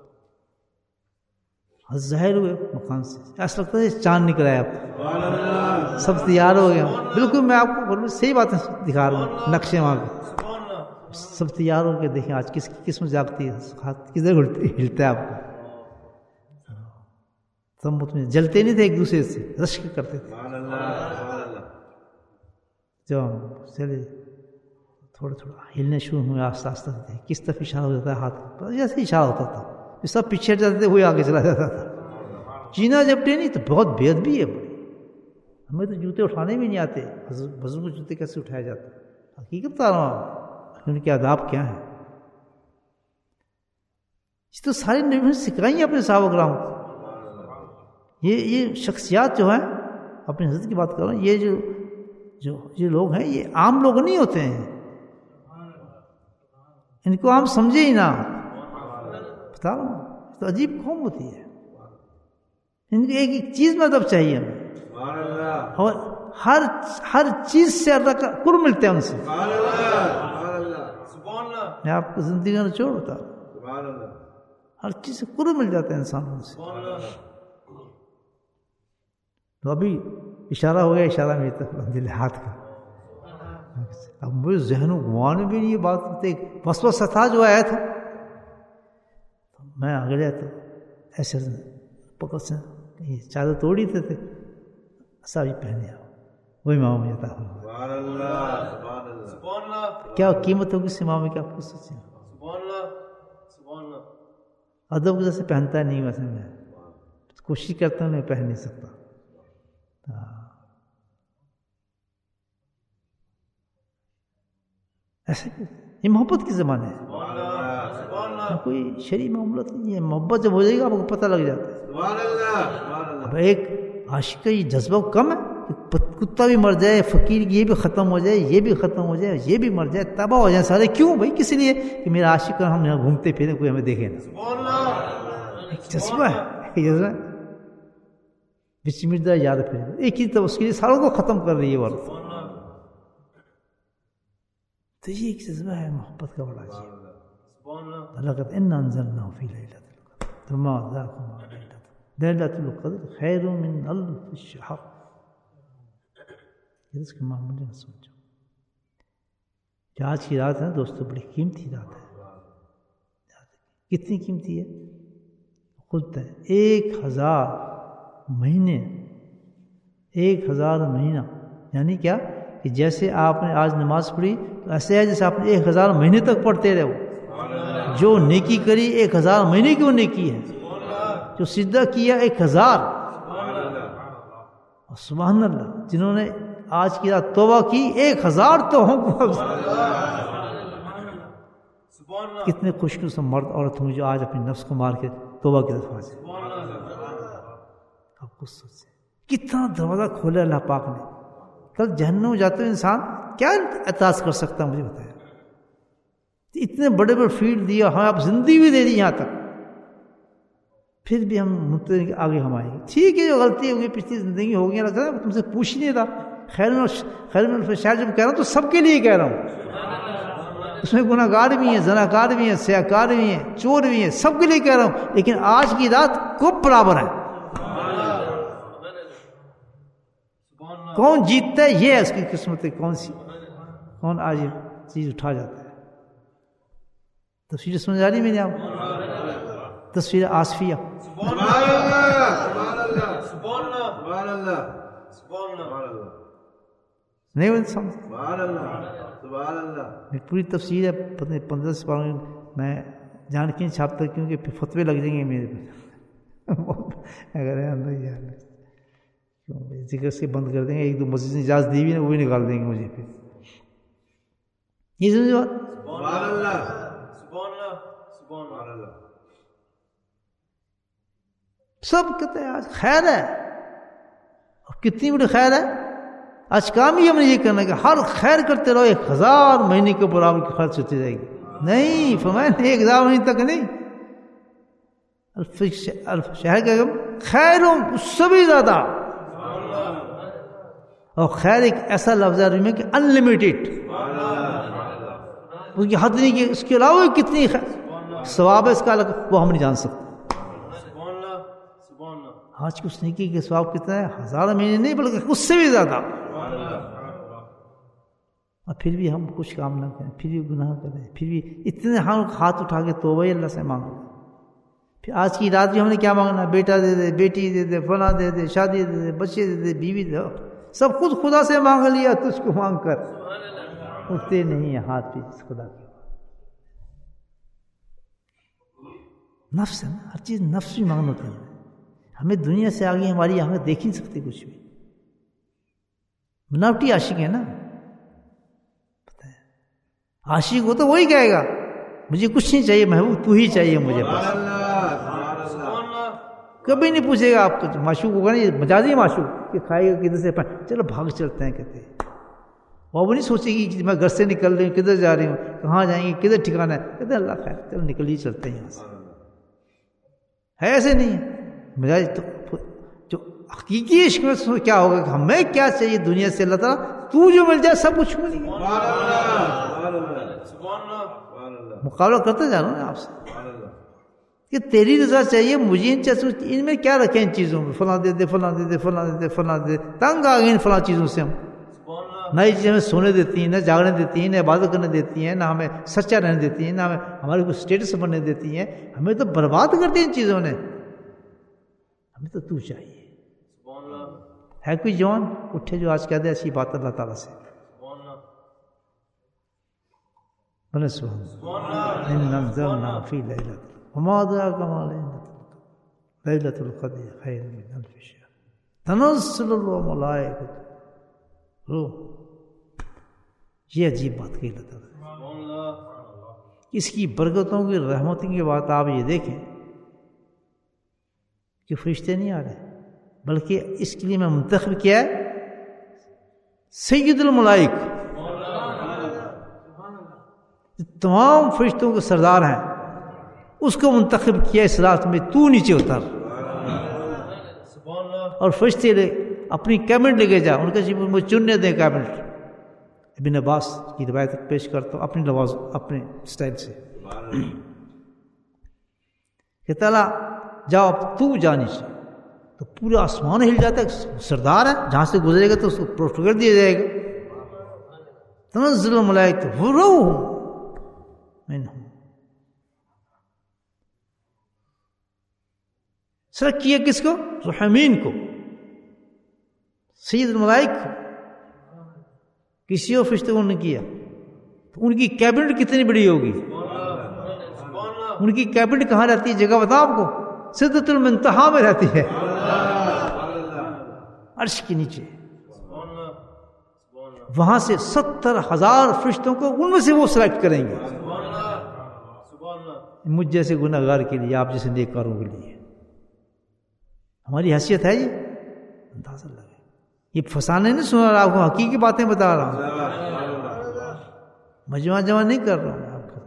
حضرت ظاہر ہوئے مکان سے، ایسا لگتا ہے چاند نکل آیا، آپ سب تیار ہو گیا، بالکل میں آپ کو صحیح باتیں دکھا رہا ہوں، نقشے وہاں کے سب تیار ہو کے دیکھیں آج کس کی قسمت جاگتی ہے، ہاتھ کدھر ہلتا ہے آپ کو۔ سب مطمئن جلتے نہیں تھے ایک دوسرے سے، رشک کرتے تھے۔ جب ہم چلے تھوڑا تھوڑا ہلنے شروع ہوئے، آہستہ آہستہ تھے کس طرف اشارہ ہو جاتا ہے ہاتھ کا، جیسے اشارہ ہوتا تھا سب پیچھے ہٹ جاتے تھے، وہی آگے چلا جاتا تھا۔ جینا جپٹے نہیں تو بہت بے ادبی ہے بڑی، ہمیں تو جوتے اٹھانے بھی نہیں آتے، بزرگوں کے جوتے کیسے اٹھائے جاتے، حقیقت بتا رہا ہوں ان کے آداب کیا ہیں۔ یہ تو سارے نبیوں نے سکھائی ہیں اپنے صحابہ کرام کو، یہ یہ شخصیات جو ہیں، اپنی حضرت کی بات کر رہا ہوں، یہ جو جو یہ لوگ ہیں یہ عام لوگ نہیں ہوتے ہیں، ان کو عام سمجھے ہی نہ، بتا رہا ہوں تو عجیب قوم ہوتی ہے، ان کو ایک ایک چیز مطلب چاہیے ہمیں، اور ہر ہر چیز سے اللہ کا قرب ملتا ہے ان سے. میں آپ کو زندگی میں چھوڑ ہوتا ہر چیز سے قرب مل جاتا ہے انسان ان سے. تو ابھی اشارہ ہو گیا، اشارہ میری طرف دل ہاتھ کا. اب مجھے ذہنوں گوانے بھی نہیں یہ بات، وسوسہ تھا جو آیا تھا، میں آگے جاتا ایسے پکڑ سے یہ چادر توڑی تھے تھے سابی پہنے آؤ، وہی ماما مجھے تھا. کیا قیمت ہوگی اس ماما میں، کیا آپ کو سوچیں؟ ادب جیسے پہنتا ہے نہیں، ویسے میں کوشش کرتا ہوں میں پہن نہیں سکتا. ایسے یہ محبت کی زبان ہے، کوئی شرعی معاملات نہیں ہے. محبت جب ہو جائے گا آپ کو پتہ لگ جاتا ہے. اب ایک عاشق کا یہ جذبہ کم ہے، کتا بھی مر جائے، فقیر یہ بھی ختم ہو جائے، یہ بھی ختم ہو جائے، یہ بھی مر جائے، تباہ ہو جائے سارے. کیوں بھائی؟ کس لیے کہ میرا عاشق ہے، ہم یہاں گھومتے پھریں، کوئی ہمیں دیکھے نا. جذبہ ہے، جذبہ بسمردہ یاد پھر ایک ہی تو اس کے لیے ساروں کو ختم کر رہی ہے ورد. تو یہ ایک جذبہ ہے محبت کا بڑا چیز. اللہ کہتا ہے انا انزلناہ فی لیلۃ القدر وما ادراک ما لیلۃ القدر خیر من الف شہر. اس کے معاملے میں سمجھو کہ آج کی رات ہے دوستو بڑی قیمتی رات ہے. کتنی قیمتی ہے؟ خود ہے ایک ہزار مہینے، ایک ہزار مہینہ. یعنی کیا کہ جیسے آپ نے آج نماز پڑھی تو ایسے ہے جیسے آپ نے ایک ہزار مہینے تک پڑھتے رہو. جو نیکی کری ایک ہزار مہینے کی وہ نیکی ہے. جو سجدہ کیا ایک ہزار. سبحان اللہ. جنہوں نے آج کی رات توبہ کی ایک ہزار تو ہوں. کتنے خوش قسم مرد عورت ہوں جو آج اپنے نفس کو مار کے توبہ کی طرف آ جائے. آپ کو سوچیں کتنا دروازہ کھولا اللہ پاک نے. کل جہنم میں جاتے ہوئے انسان کیا اعتراض کر سکتا ہے؟ مجھے بتایا. اتنے بڑے بڑے فیلڈ دیا، ہمیں آپ زندگی بھی دے دی یہاں تک، پھر بھی ہم متعلق آگے ہم آئیں گے. ٹھیک ہے جو غلطی ہوگی پچھلی زندگی ہوگی، اللہ تعالیٰ تم سے پوچھ نہیں رہا. خیر خیر شاید جب کہہ رہا ہوں تو سب کے لیے کہہ رہا ہوں. اس میں گناہ گار بھی ہیں، زنا کار بھی ہیں، سیاہ کار بھی ہیں، چور بھی ہیں، سب کے لیے کہہ رہا ہوں. لیکن آج کی رات کو برابر ہے. کون جیتتا ہے یہ ہے اس کی قسمت ہے. کون سی کون آج یہ چیز اٹھا جاتا ہے. تصویر سمجھ آ رہی میری آپ؟ تصویر آصفیہ. نہیں وہ سمجھ پوری تفسیر ہے پتہ پندرہ سے پڑھوں میں جان کے چھاپتا کیونکہ پھر فتوے لگ جائیں گے میرے پہ. اگر ذکر سے بند کر دیں گے. ایک دو مسجد نے اجازت دی ہوئی ہے وہ بھی نکال دیں گے مجھے. پھر یہ سمجھو سب کہتے ہیں آج خیر ہے. اور کتنی بڑی خیر ہے. آج کام ہی ہم نے یہ کرنا ہے کہ ہر خیر کرتے رہو. ایک ہزار مہینے کے برابر کی خرچ ہوتی جائے گی. نہیں فرمایا ایک ہزار مہینے تک نہیں. الف شہر کا خیر اس سے بھی زیادہ. اور خیر ایک ایسا لفظ ہے میں کہ انلمیٹڈ، اس کی حد نہیں کہ اس کے علاوہ کتنی ثواب ہے اس کا الگ وہ ہم نہیں جان سکتے. آج کی اس نیکی کے ثواب کتنا ہے؟ ہزار مہینے نہیں بلکہ اس سے بھی زیادہ. اور پھر بھی ہم کچھ کام نہ کریں، پھر بھی گناہ کریں، پھر بھی اتنے ہم ہاتھ اٹھا کے توبہ اللہ سے مانگ لیں. پھر آج کی رات بھی ہم نے کیا مانگنا؟ بیٹا دے دے، بیٹی دے دے، فلاں دے دے، شادی دے دے، بچے دے دے، بیوی دے. سب خود خدا سے مانگ لیا. تجھ کو مانگ کر اٹھتے نہیں ہیں ہاتھ پہ خدا کے. نفس ہے نا، ہر چیز نفس بھی مانگنا ہوتا ہے. ہمیں دنیا سے آگے ہماری آنکھیں دیکھ نہیں سکتی کچھ بھی. بناوٹی عاشق ہے نا. پتہ ہے عاشق ہو تو وہی کہے گا مجھے کچھ نہیں چاہیے محبوب تو ہی چاہیے مجھے بس. کبھی نہیں پوچھے گا آپ کو. معشوق ہوگا نا، یہ مجازی معشوق کہ کھائے گا کدھر سے، چلو بھاگ چلتے ہیں کہتے ہیں. وہ نہیں سوچے گی کہ میں گھر سے نکل رہی ہوں، کدھر جا رہی ہوں، کہاں جائیں گے، کدھر ٹھکانا ہے. کہتے ہیں اللہ خیر، چلو نکل ہی چلتے ہیں یہاں سے. ہے ایسے نہیں ہے مجاز. تو جو حقیقی عشق میں کیا ہوگا کہ ہمیں کیا چاہیے دنیا سے، اللہ تعالیٰ تو جو مل جائے سب کچھ مل گیا. مقابلہ کرتے جا رہا ہوں آپ سے کہ تیری رضا چاہیے، مجھے ان چیزوں ان میں کیا رکھیں، ان چیزوں میں فلاں دے دے فلاں دے دے فلاں دے دے فلاں دے. تنگ آ گئے ان فلاں چیزوں سے. ہم نئی چیزیں ہمیں سونے دیتی ہیں، نہ جاگنے دیتی ہیں، نہ عبادت کرنے دیتی ہیں، نہ ہمیں سچا رہنے دیتی ہیں، نہ ہمیں ہمارے کو اسٹیٹس بننے دیتی ہیں. ہمیں تو برباد کر دی ان چیزوں نے. ہمیں تو تو چاہیے. ہے کوئی جوان اٹھے جو آج کہہ دے ایسی بات اللہ تعالیٰ سے؟ بولے سبحان اللہ. انا انزلنا فی لیلۃ وما ادراک ما لیلۃ القدر خیر من الف شہر تنزل الملائکۃ روح. یہ عجیب بات کہی اللہ تعالیٰ. اس کی برکتوں کی رحمتوں کی بات آپ یہ دیکھیں کہ فرشتے نہیں آ رہے، بلکہ اس کے لیے میں منتخب کیا ہے سید الملائک، تمام فرشتوں کے سردار ہیں، اس کو منتخب کیا اس رات میں. تو نیچے اتر اور فرشتے لے اپنی کیبنٹ لے کے جا. ان کا جی مجھے چننے دیں کیبنٹ. ابن عباس کی روایت پیش کرتا ہوں اپنی لواز اپنے سٹائل سے کہ تعالیٰ جاؤ اب تو جا نیچے. تو پورا آسمان ہل جاتا ہے. سردار ہے، جہاں سے گزرے گا تو اس کو پروفٹ کر دیا جائے گا. تنزل الملائکۃ والروح منہم. سلکٹ کیا کس کو؟ رحمین کو، سید الملائک کو. کسی اور فرشتے کو نے کیا. تو ان کی کیبنٹ کتنی بڑی ہوگی؟ ان کی کیبنٹ کہاں رہتی ہے؟ جگہ بتا آپ کو. سدرۃ المنتہا میں رہتی ہے، عرش کے نیچے. وہاں سے ستر ہزار فرشتوں کو ان میں سے وہ سلیکٹ کریں گے. مجھ جیسے گناہ گار کے لیے، آپ جیسے نیک کاروں کے لیے. ہماری حیثیت ہے یہ، اندازہ لگے. یہ فسانے نہیں سنا رہا، آپ کو حقیقی باتیں بتا رہا ہوں، مجمع جمع نہیں کر رہا ہوں آپ کو.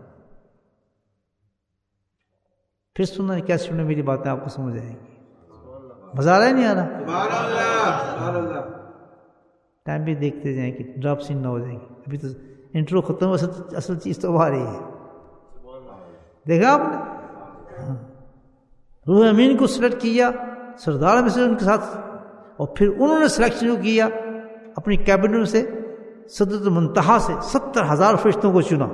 پھر سننا کیا سننا میری باتیں آپ کو سمجھ آئیں گی. مزہ آ رہا ہے نہیں آ رہا؟ ٹائم بھی دیکھتے جائیں کہ ڈراپ سین نہ ہو جائیں گے. ابھی تو انٹرو ختم، اصل اصل چیز تو آ رہی ہے. دیکھا آپ نے؟ روح امین کو سلیکٹ کیا سردار میں سے ان کے ساتھ، اور پھر انہوں نے سلیکشن کیا اپنی کیبنٹ میں سے سدرۃ المنتہا سے ستر ہزار فرشتوں کو چنا،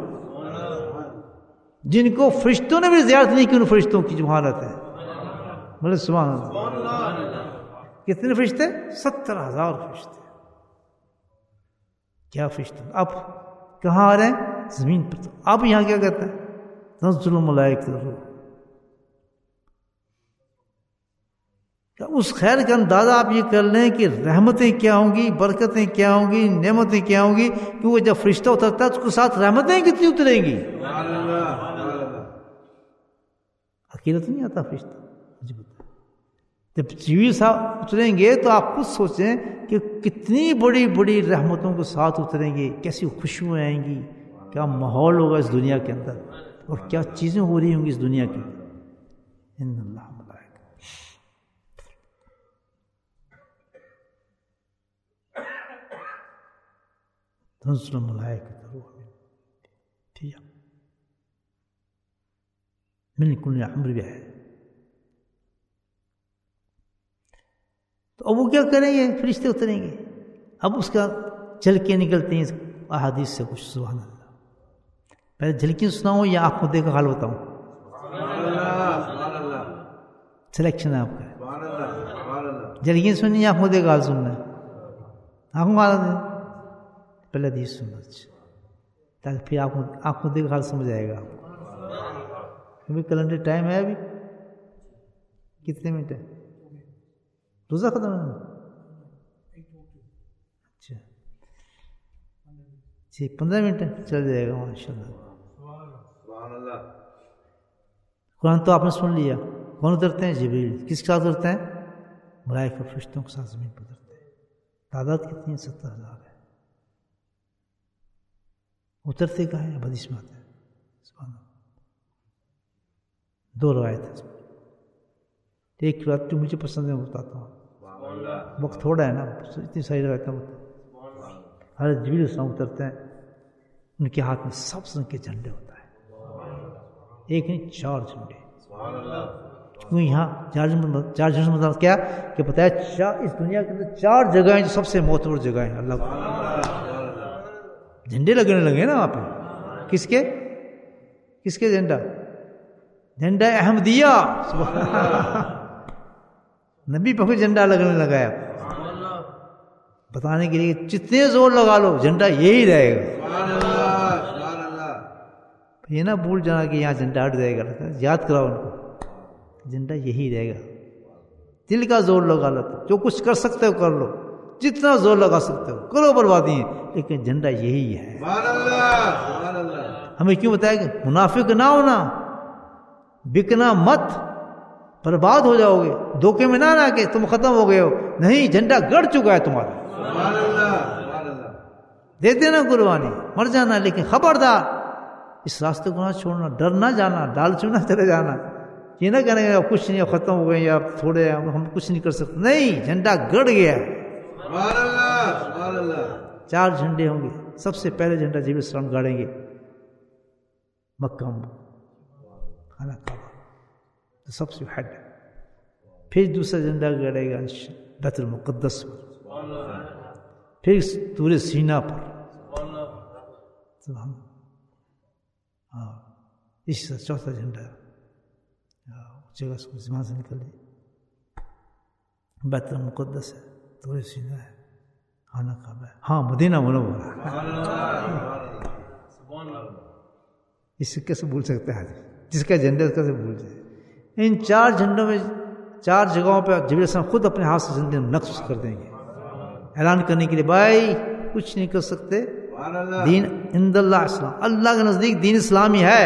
جن کو فرشتوں نے بھی زیارت نہیں کی. ان فرشتوں کی جو وہاں رہتے ہیں. بولے سبحان اللہ. کتنے فرشتے؟ ستر ہزار فرشتے. کیا فرشتے. اب کہاں آ رہے ہیں؟ زمین پر. تو اب یہاں کیا کہتے ہیں؟ تنزل الملائکۃ والروح. اس خیر کا اندازہ آپ یہ کر لیں کہ رحمتیں کیا ہوں گی، برکتیں کیا ہوں گی، نعمتیں کیا ہوں گی. کیونکہ جب فرشتہ اترتا ہے اس کے ساتھ رحمتیں کتنی اتریں گی. اکیلا تو نہیں آتا فرشتہ. جب جبریل صاحب اتریں گے تو آپ خود سوچیں کہ کتنی بڑی بڑی رحمتوں کے ساتھ اتریں گے، کیسی خوشبوئیں آئیں گی، کیا ماحول ہوگا اس دنیا کے اندر، اور کیا چیزیں ہو رہی ہوں گی اس دنیا کے اندر. ان اللہ تنزل الملائکۃ والروح ٹھیک من کل امر بھی ہے. تو اب وہ کیا کریں گے؟ فرشتے اتریں گے. اب اس کا جھلکیاں نکلتی ہیں احادیث سے کچھ. سبحان اللہ. پہلے جھلکیاں سناؤں یا آپ مدے کا حال بتاؤں؟ سلیکشن ہے آپ کا. جھلکیاں سننی یا آپ مدے کا حال سننا ہے؟ آپ کو حال دیں پہلے حدیث سننا تاکہ پھر آپ آپ مدے کا حال سمجھ آئے گا. ابھی کیلنڈر ٹائم ہے، ابھی کتنے منٹ ہے؟ روزہ ختم ہے. اچھا ٹھیک، پندرہ منٹ چل جائے گا ماشاء اللہ. قرآن تو آپ نے سن لیا، کون اترتے ہیں؟ جبریل. کس کے ساتھ اترتے ہیں؟ ملائکہ فرشتوں کے ساتھ زمین پر اترتے ہیں. تعداد کتنی ہے؟ ستر ہزار ہے. اترتے کہاں ہیں؟ حدیث میں آتا ہے. سبحان اللہ. دو روایت ہے. ایک روایت جو مجھے پسند ہے وہ بتاتا ہوں. وقت تھوڑا ہے نا، اتنی ساری روایتیں ہوتی ہیں. حضرت جبریل علیہ السلام اترتے ہیں، ان کے ہاتھ میں سبز رنگ کے جھنڈے ہوتا ہے. ایک نہیں، چار جھنڈے. کیوں یہاں چار جھنڈے؟ چار جھنڈے مطلب کیا کہ بتایا چار اس دنیا کے اندر چار جگہیں جو سب سے معتبر جگہیں ہیں. اللہ کو جھنڈے لگنے لگے نا وہاں پہ. کس کے کس کے جھنڈا؟ جھنڈا احمدیہ. نبی پہ جھنڈا لگنے لگایا بتانے کے لیے جتنے زور لگا لو جھنڈا یہی رہے گا. یہ نہ بھول جانا کہ یہاں جھنڈا ہٹ جائے گا. یاد کراؤ ان کو جھنڈا یہی رہے گا. دل کا زور لگا لو، جو کچھ کر سکتے ہو کر لو، جتنا زور لگا سکتے ہو کرو، بربادی ہے، لیکن جھنڈا یہی ہے. ہمیں کیوں بتایا کہ منافق نہ ہونا، بکنا مت، برباد ہو جاؤ گے. دھوکے میں نہ آنا کہ تم ختم ہو گئے ہو. نہیں، جھنڈا گڑ چکا ہے تمہارا. دیتے نا قربانی، مر جانا، لیکن خبردار اس راستے کو نہ چھوڑنا، ڈر نہ جانا، ڈال چونا چلے جانا. یہ نہ کہنے گا کچھ نہیں، ختم ہو گئے یا تھوڑے ہم کچھ نہیں کر سکتے. نہیں، جھنڈا گڑ گیا. چار جھنڈے ہوں گے. سب سے پہلے جھنڈا جبریل السلام گاڑیں گے مکہ میں، خانہ کعبہ تو سب سے ہیڈ. پھر دوسرا جھنڈا گڑے گا بیت المقدس پر، پھر طور سینا پر. ہاں، اس سے چوتھا جھنڈا جگہ سے زمان سے نکل بیت المقدس ہے، طور سینا ہے، خانہ کعبہ ہے. ہاں، مدینہ منورہ. اس سے کیسے بھول سکتے ہیں؟ جس کا جھنڈا کیسے بھول جائے؟ ان چار جھنڈوں میں چار جگہوں پہ جبریل السلام خود اپنے ہاتھ سے جھنڈے نقش کر دیں گے، اعلان کرنے کے لیے بھائی کچھ نہیں کر سکتے. دین عند اللہ اسلام، اللہ کے نزدیک دین اسلامی ہے.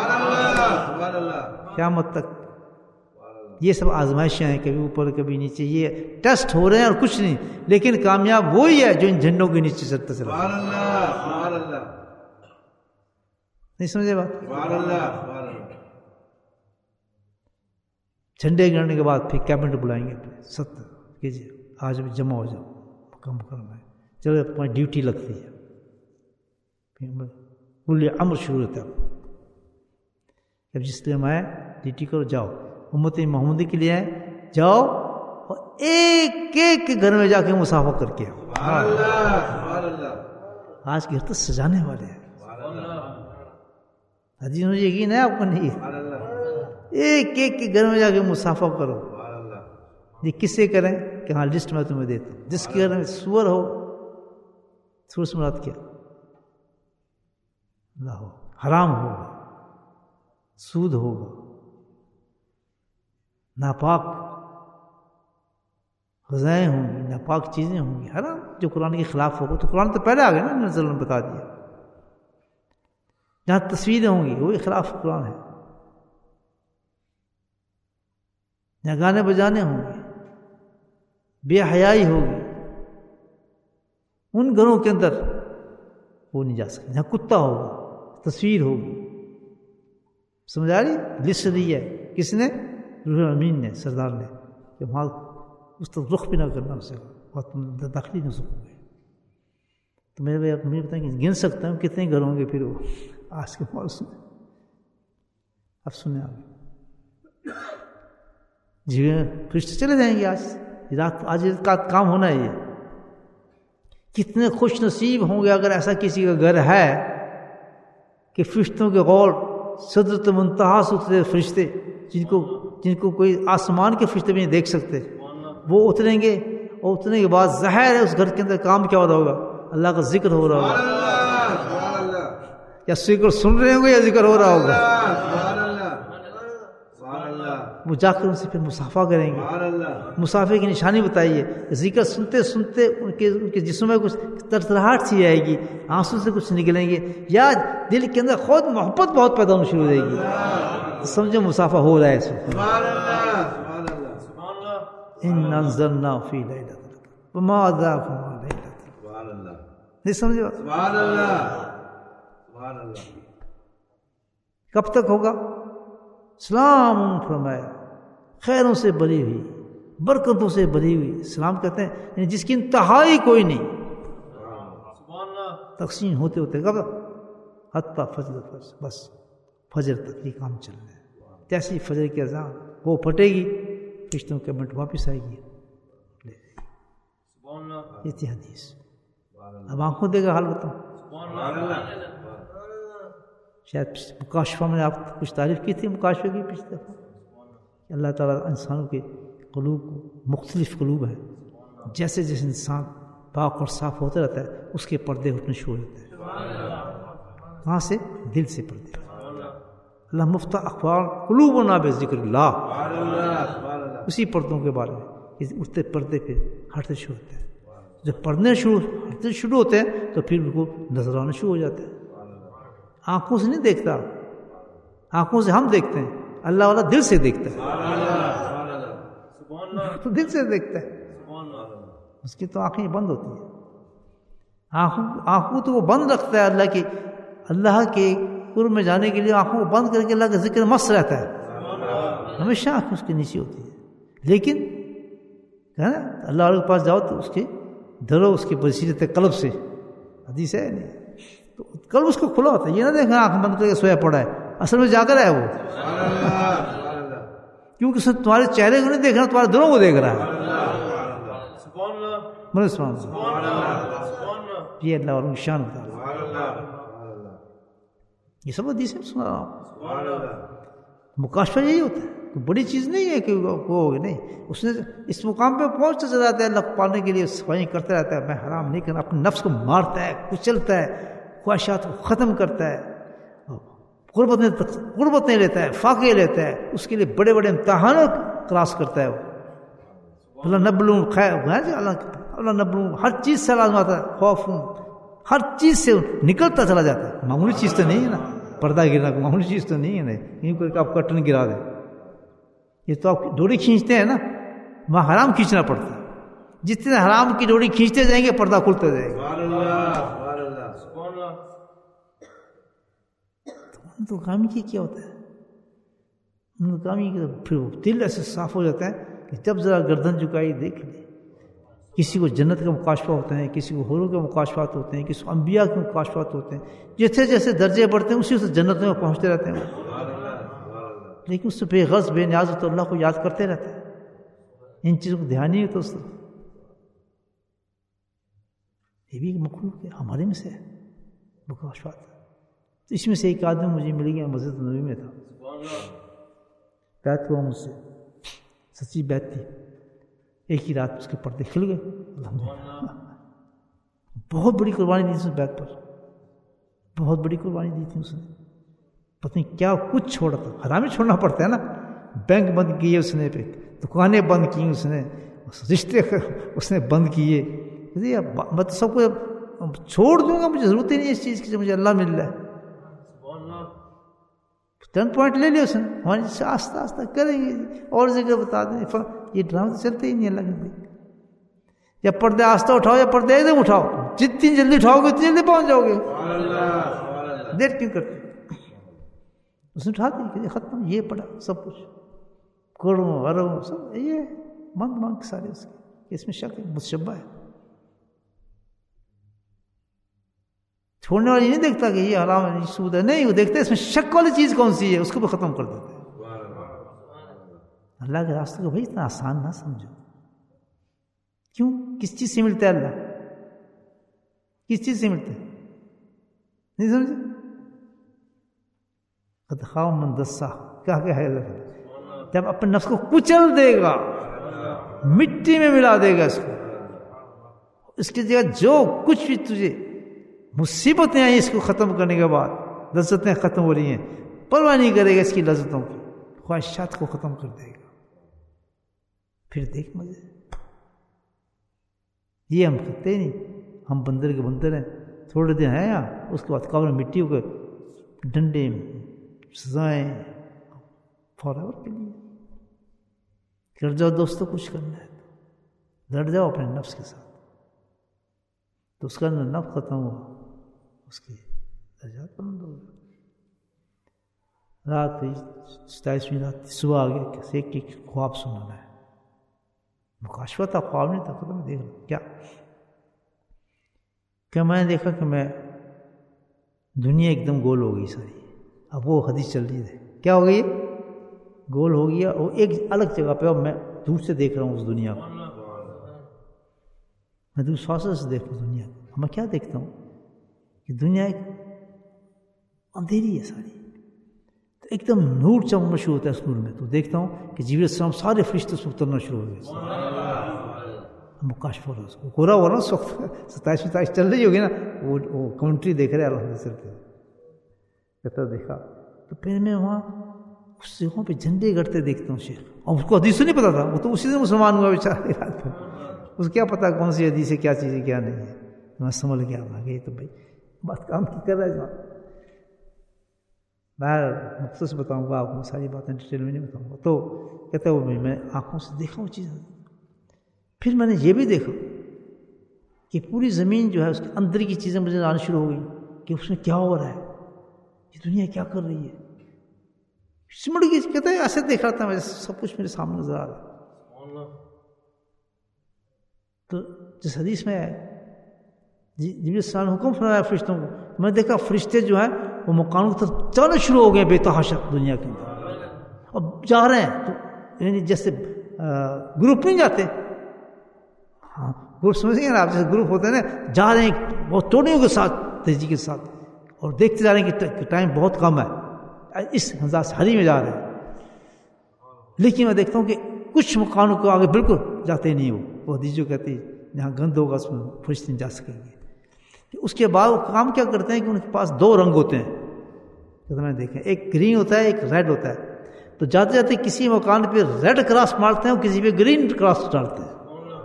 قیامت تک یہ سب آزمائشیں ہیں، کبھی اوپر کبھی نیچے، یہ ٹیسٹ ہو رہے ہیں اور کچھ نہیں، لیکن کامیاب وہی ہے جو ان جھنڈوں کے نیچے چلتا چلا. نہیں سمجھے بات؟ جھنڈے گرنے کے بعد پھر کیبنٹ بلائیں گے، ستر کیجیے آج بھی جمع ہو جاؤ، کم کرنا ہے، چلو تمہاری ڈیوٹی لگتی ہے. کل امر شروع ہوتا ہے. جب جس لیے میں ڈیوٹی کرو، جاؤ امت محمدی کے لیے ہے، جاؤ اور ایک ایک کے گھر میں جا کے مسافہ کر کے آؤ. آج کے گھر تو سجانے والے ہیں. حدیث مجھے یقین ہے آپ کو نہیں ہے. ایک ایک کے گھر میں جا کے مسافہ کرو. یہ کس سے کریں کہ ہاں لسٹ میں تمہیں دیتا ہوں. جس کے گھر میں سور ہو، سور سے مراد کیا؟ نہ ہو، حرام ہوگا، سود ہوگا، ناپاک غذائیں ہوں گی، ناپاک چیزیں ہوں گی، حرام جو قرآن کے خلاف ہوگا. تو قرآن تو پہلے آ گیا نا، نزل نے بتا دیا. جہاں تصویریں ہوں گی وہی خلاف قرآن ہے. جہاں گانے بجانے ہوں گے، بے حیائی ہوگی، ان گھروں کے اندر وہ نہیں جا سکتے. جہاں کتا ہوگا، تصویر ہوگی. سمجھ آ رہی؟ لسٹ دی ہے کس نے؟ روح امین نے، سردار نے، کہ وہاں اس طرف رخ بھی نہ کرنا اسے، اور تم داخل نہ سکو گے. تو میرے بھائی آپ مجھے بتائیں گے گن سکتا ہوں کتنے گھر ہوں گے پھر وہ آج کے مال سنیں. اب سنیں آپ جی، فرشتے چلے جائیں گے. آج رات آج کا کام ہونا ہے. یہ کتنے خوش نصیب ہوں گے اگر ایسا کسی کا گھر ہے کہ فرشتوں کے غور سدرۃ منتہا سے اترے فرشتے، جن کو جن کو کوئی آسمان کے فرشتے بھی نہیں دیکھ سکتے، وہ اتریں گے. اور اترنے کے بعد ظاہر ہے اس گھر کے اندر کام کیا ہو رہا ہوگا؟ اللہ کا ذکر ہو رہا ہوگا، یا ذکر سن رہے ہوں گے یا ذکر ہو رہا ہوگا. وہ جا کر ان سے پھر مسافہ کریں گے. مسافے کی نشانی بتائیے. ذکر سنتے سنتے ان کے ان کے جسم میں کچھ ترتراہٹ سی آئے گی، آنسو سے کچھ نکلیں گے، یا دل کے اندر خود محبت بہت پیدا ہونا شروع ہو جائے گی. سمجھو مسافہ ہو رہا ہے اس وقت. ان انزلنا فی لیلۃ القدر وما ادراک ما لیلۃ القدر. سبحان اللہ نہیں سمجھے؟ سبحان اللہ سبحان اللہ. کب تک ہوگا؟ سلام فرمایا خیروں سے بری ہوئی برکتوں سے بری ہوئی. سلام کہتے ہیں یعنی جس کی انتہائی کوئی نہیں. تقسیم ہوتے ہوتے کب حتیٰ فجر فرض بس فجر تک یہ کام چل رہا ہے. جیسی فجر کی اذان وہ پھٹے گی فرشتوں کے منٹ واپس آئے گی. یہ تھی حدیث. اب آنکھوں دے گا حال بتاؤں. شاید مکاشفہ میں نے آپ کچھ تعریف کی تھی مکاشفہ کی پچھلے دفعہ. اللہ تعالیٰ انسانوں کے قلوب کو مختلف قلوب ہیں. جیسے جیسے انسان پاک اور صاف ہوتا رہتا ہے اس کے پردے اٹھنے شروع ہوتے ہیں. کہاں سے؟ دل سے پردے. اللہ مفتح اخبار قلوبنا بذکر اللہ. اسی پردوں کے بارے میں اٹھتے پردے پھر ہٹتے شروع ہوتے ہیں. جب پڑھنے شروع ہٹتے شروع ہوتے ہیں تو پھر ان کو نظر آنا شروع ہو جاتے ہیں. آنکھوں سے نہیں دیکھتا, آنکھوں سے ہم دیکھتے ہیں. اللہ والا دل سے دیکھتا ہے, تو دل سے دیکھتا ہے. اس کی تو آنکھیں بند ہوتی ہیں. آنکھوں آنکھوں تو وہ بند رکھتا ہے اللہ کی اللہ کے قرب میں جانے کے لیے. آنکھوں کو بند کر کے اللہ کا ذکر مست رہتا ہے. ہمیشہ آنکھیں اس کے نیچے ہوتی ہے. لیکن ہے نا اللہ والے کے پاس جاؤ تو اس کے ڈرو اس کی بصیرت قلب سے. حدیث ہے نہیں تو قلب اس کو کھلا ہوتا ہے. یہ نہ دیکھنا آنکھ بند کر کے سویا پڑا ہے, اصل میں جاگر ہے وہ. کیونکہ اس نے تمہارے چہرے کو نہیں دیکھ رہا, تمہارے دلوں کو دیکھ رہا ہے. یہ اللہ والوں کی شان ہوتا ہے. یہ سب حدیث میں سنا رہا ہوں. مکاشفہ یہی ہوتا ہے, کوئی بڑی چیز نہیں ہے کہ وہ ہوگی نہیں. اس نے اس مقام پہ پہنچتا چلا جاتا ہے اللہ کو پانے کے لیے صفائی کرتا رہتا ہے. میں حرام نہیں کرنا, اپنے نفس کو مارتا ہے, کچلتا ہے, خواہشات کو ختم کرتا ہے, قربتیں قربتیں لیتا ہے, فاقے لیتا ہے. اس کے لیے بڑے بڑے امتحانات کراس کرتا ہے. وہ اللہ نبلوں خیر اللہ نبلوں ہر چیز سے لازماتا ہے. خوف ہر چیز سے نکلتا چلا جاتا ہے. معمولی چیز تو نہیں ہے نا, پردہ گرنا معمولی چیز تو نہیں ہے نا. کیوں کہ آپ کٹن گرا دیں, یہ تو آپ ڈوری کھینچتے ہیں نا, وہاں حرام کھینچنا پڑتا ہے. جتنے حرام کی ڈوری کھینچتے جائیں گے پردہ کھلتا جائے گا. تو کامی کی کیا ہوتا ہے؟ ان کامی کی پھر دل ایسے صاف ہو جاتا ہے کہ جب ذرا گردن جھکائی دیکھ لے. کسی کو جنت کا مکاشفہ ہوتے ہیں, کسی کو حوروں کے مکاشفات ہوتے ہیں, کسی کو انبیاء کے مکاشفات ہوتے ہیں. جیسے جیسے درجے بڑھتے ہیں اسی سے جنتوں میں پہنچتے رہتے ہیں. لیکن اس سے بے غرض بے نیاز تو اللہ کو یاد کرتے رہتے ہیں. ان چیزوں کو دھیان نہیں ہوتا اس سے. یہ بھی مخلوق ہے, ہمارے میں سے ہے مکاشفات. اس میں سے ایک آدمی مجھے مل گیا, مسجد نبوی میں تھا, بیعت ہوا مجھ سے, سچی بیعت تھی. ایک ہی رات اس کے پردے کھل گئے. بہت بڑی قربانی دی اس نے بیعت پر, بہت بڑی قربانی دی تھی اس نے. پتہ نہیں کیا کچھ چھوڑا تھا. حرامی چھوڑنا پڑتا ہے نا. بینک بند کیے اس نے, پہ دکانیں بند کی اس نے, رشتے اس نے بند کیے. میں تو سب کو چھوڑ دوں گا, مجھے ضرورت ہی نہیں اس چیز کی جو مجھے اللہ مل رہا ہے. ٹرن پوائنٹ لے لیا اس نے, ہماری سے آستہ آستہ کریں گے اور جگہ بتا دیں. یہ ڈرامہ تو چلتے ہی نہیں اللہ کے. یا پردے آستہ اٹھاؤ یا پردے ایک دم اٹھاؤ. جتنی جلدی اٹھاؤ گے اتنی جلدی پہنچ جاؤ گے. دیر کیوں کرتے؟ اس نے اٹھا دی, ختم. یہ پڑا سب کچھ, کروڑوں اربوں سب یہ مانگ مانگ کے سارے اس کے. اس میں شک ہے, متشبہ ہے. چھوڑنے والی نہیں دیکھتا کہ یہ حرام ہے, یہ سود ہے, نہیں, وہ دیکھتا ہے اس میں شک والی چیز کون سی ہے, اس کو بھی ختم کر دیتا ہے. اللہ کے راستے کو بھائی اتنا آسان نہ سمجھو. کیوں؟ کس چیز سے ملتا ہے اللہ؟ کس چیز سے ملتا ہے؟ نہیں سمجھے؟ قد خاب من دسا, کیا کیا ہے اللہ جب اپنے نفس کو کچل دے گا, مٹی میں ملا دے گا اس کو, اس کی جگہ جو کچھ بھی تجھے مصیبتیں آئی اس کو ختم کرنے کے بعد, لذتیں ختم ہو رہی ہیں, پرواہ نہیں کرے گا اس کی لذتوں کی, خواہشات کو ختم کر دے گا. پھر دیکھ مزے. یہ ہم کرتے نہیں, ہم بندر کے بندر ہیں. تھوڑے دن ہیں یہاں, اس کے بعد قبر مٹی ہو کے ڈنڈے سزائیں فار ایور کے لیے. کر جاؤ دوستوں کچھ کرنا ہے تو لڑ جاؤ اپنے نفس کے ساتھ، تو اس کا نفس ختم ہوا، اس کی درجات بلند ہو گئے. رات ہوئی ستائیسویں رات، صبح آ گیا کسی ایک ایک خواب سنانا ہے. مکاشفہ تھا، خواب نہیں تھا، ختم دیکھ لو کیا کہ میں نے دیکھا کہ میں دنیا ایک دم گول ہو گئی ساری. اب وہ حدیث چل رہی ہے، کیا ہو گئی؟ گول ہو گیا، اور ایک الگ جگہ پہ. اب میں دور سے دیکھ رہا ہوں اس دنیا کو، میں دور فاصلے سے دیکھ رہا ہوں دنیا کو. میں کیا دیکھتا ہوں کہ دنیا ایک اندھیری ہے ساری، تو ایک دم نور چمکنا شروع ہوتا ہے اس نور میں. تو دیکھتا ہوں کہ جبریل السلام سارے فرشتے سے اترنا شروع ہو گئے. مکاشفہ ہو رہا، گورا ہو رہا اس وقت، ستائیس ستائیس چل رہی ہوگی نا، وہ وہ کمنٹری دیکھ رہے الحمد چلتے کہتا دیکھا. تو پھر میں وہاں اس جگہوں پہ جھنڈے گڑتے دیکھتا ہوں شیخ. اور اس کو حدیث نہیں پتا تھا، وہ تو اسی سے مسلمان ہوا بیچارہ رات کو. اس کو کیا پتا کون سی حدیث ہے، کیا چیز ہے کیا نہیں ہے. میں سمجھ گیا کہ تو بھائی بات کام کی کر رہا ہے جوان. میں مختص بتاؤں گا آپ کو، ساری باتیں ڈیٹیل میں نہیں بتاؤں گا. تو کہتا ہے وہ میں آنکھوں سے دیکھا وہ چیز. پھر میں نے یہ بھی دیکھا کہ پوری زمین جو ہے اس کے اندر کی چیزیں مجھے آنا شروع ہو گئی کہ اس میں کیا ہو رہا ہے، یہ دنیا کیا کر رہی ہے. سمڑ گئی. کہتا ہے ایسے دیکھ رہا تھا میں، سب کچھ میرے سامنے نظر آ رہا. تو جس حدیث میں جبریل السلام نے حکم فرمایا فرشتوں کو، میں نے دیکھا فرشتے جو ہیں وہ مکانوں کی طرف چلنا شروع ہو گئے بے تحاشا دنیا کے اندر. اب جا رہے ہیں تو یعنی جیسے گروپ نہیں جاتے، ہاں گروپ سمجھیں گے آپ، جیسے گروپ ہوتے ہیں نا، جا رہے ہیں بہت ٹوڑیوں کے ساتھ، تیزی کے ساتھ، اور دیکھتے جا رہے ہیں کہ ٹائم بہت کم ہے، اس انداز ہری میں جا رہے ہیں. لیکن میں دیکھتا ہوں کہ کچھ مکانوں کو آگے بالکل جاتے نہیں ہو. وہ حدیث جو کہتی ہے جہاں گند ہوگا اس میں فرشتے نہیں جا سکیں گے. اس کے بعد وہ کام کیا کرتے ہیں کہ ان کے پاس دو رنگ ہوتے ہیں، جیسے میں نے دیکھا، ایک گرین ہوتا ہے ایک ریڈ ہوتا ہے. تو جاتے جاتے کسی مکان پہ ریڈ کراس مارتے ہیں اور کسی پہ گرین کراس ڈالتے ہیں.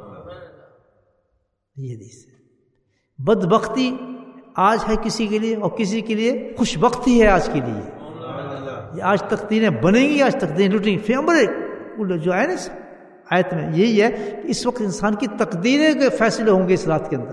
یہ حدیث ہے. بدبختی آج ہے کسی کے لیے اور کسی کے لیے خوش بختی ہے آج کے لیے. یہ آج تقدیریں بنیں گی، آج تقدیریں لٹیں گی. فیمبر جو ہے نا آیت میں یہی ہے کہ اس وقت انسان کی تقدیریں کے فیصلے ہوں گے اس رات کے اندر.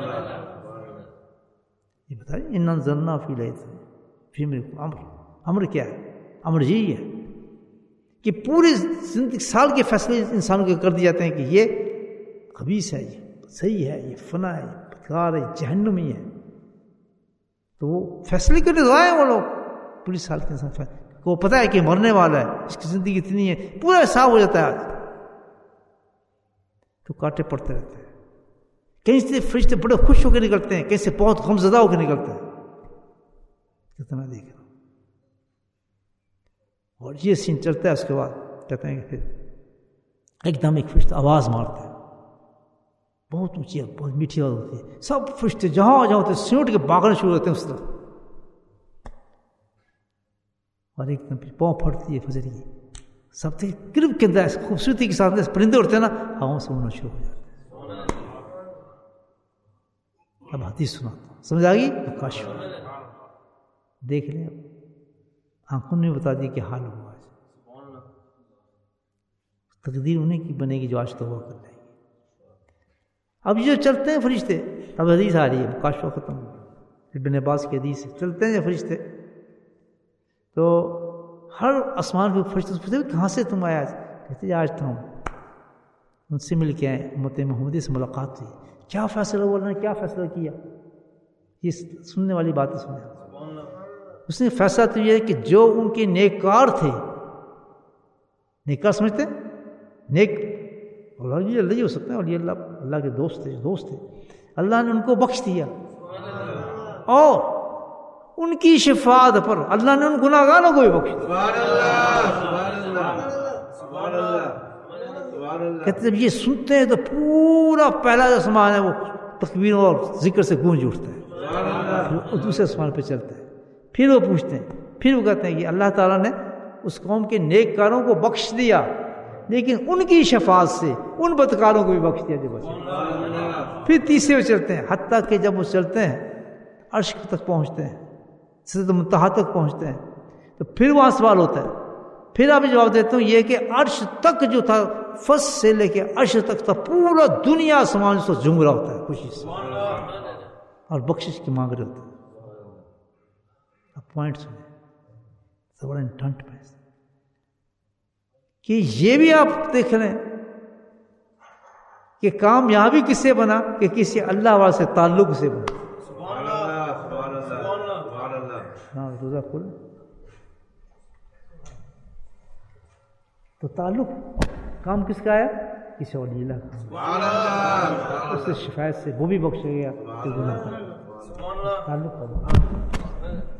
یہ بتائیے ان انزلنا فی لیلۃ فی امر. امر کیا ہے؟ امر یہی ہے کہ پورے زندگی سال کے فیصلے انسانوں کے کر دیے جاتے ہیں کہ یہ خبیث ہے، یہ صحیح ہے، یہ فنا ہے، یہ بدکار ہے، جہنمی ہے. تو وہ فیصلے کرنے لائے وہ لوگ پوری سال کے انسان کو پتہ ہے کہ مرنے والا ہے، اس کی زندگی اتنی ہے، پورا حساب ہو جاتا ہے آج. تو کاٹے پڑتے رہتے ہیں. کہیں سے فرشتے بڑے خوش ہو کے نکلتے ہیں، کہیں سے بہت غم زدہ ہو کے نکلتے ہیں. کتنا دیکھ رہا ہوں. اور یہ سین چلتا ہے. اس کے بعد کہتے ہیں کہ پھر ایک دم ایک فرشتہ آواز مارتے ہیں، بہت اونچی بہت میٹھی آواز ہوتی ہے. سب فرشتے جہاں جہاں ہوتے ہیں سیوٹ کے بھاگنا شروع ہوتے ہیں اس طرف. اور ایک دم پھر پاؤں پھٹتی ہے فجر کی. سب تھے گرب کے اندر خوبصورتی کے ساتھ پرندے اڑتے ہیں نا، ہواؤں سے اڑنا شروع ہو جاتے ہیں. اب حدیث سناتا ہوں، سمجھ آ گئی؟ کاش دیکھ لیں. اب آنکھوں نے بتا دی کہ حال ہوا آج. تقدیر انہیں کی بنے گی جو آج تو ہوا کر لیں گے. اب جو چلتے ہیں فرشتے، اب حدیث آ رہی ہے، کاشفہ ختم ہو. ابن عباس کی حدیث ہے، چلتے ہیں فرشتے تو ہر آسمان پہ فرشتے پوچھتے کہاں سے تم آیا؟ کہتے آج تو ہم ان سے مل کے آئے، امت محمدی سے ملاقات ہوئی. کیا فیصلہ ہوا؟ اللہ نے کیا فیصلہ کیا؟ یہ سننے والی باتیں سنیں. اس نے فیصلہ تو یہ ہے کہ جو ان کے نیکار تھے، نیکار سمجھتے ہیں؟ نیک اللہ یہ اللہ ہی ہو سکتا ہے، اور یہ اللہ اللہ کے دوست تھے دوست تھے اللہ نے ان کو بخش دیا. اور ان کی شفاعت پر اللہ نے ان گناہگاروں کو بھی بخش دیا. کہتے جب یہ سنتے ہیں تو پورا پہلا آسمان ہے وہ تکبیروں اور ذکر سے گونج اٹھتا ہے. پھر دوسرے آسمان پہ چلتے ہیں، پھر وہ پوچھتے ہیں، پھر وہ کہتے ہیں کہ اللہ تعالیٰ نے اس قوم کے نیک کاروں کو بخش دیا، لیکن ان کی شفاعت سے ان بدکاروں کو بھی بخش دیا جو بچے. پھر تیسرے وہ چلتے ہیں، حتیٰ کہ جب وہ چلتے ہیں عرش تک پہنچتے ہیں، سدرۃ المنتہا تک پہنچتے ہیں، تو پھر وہاں سوال ہوتا ہے. پھر آپ جواب دیتا ہوں یہ کہ عرش تک جو تھا، فس سے لے کے عرش تک تھا، پورا دنیا آسمان سے جھوم رہا ہوتا ہے خوشی سے اور بخشش کی مانگ رہے ہوتے ہیں. اب پوائنٹ سنیں، بڑا انٹنٹ میں کہ یہ بھی آپ دیکھ لیں کہ کام یہاں بھی کس سے بنا کہ کسی اللہ والے سے تعلق سے بنا. ہاں روزہ کھول تو تعلق کام کس کا ہے؟ کسی ولی اللہ کا. اس سے شفاعت سے وہ بھی بخشے گیا تعلق کرنا.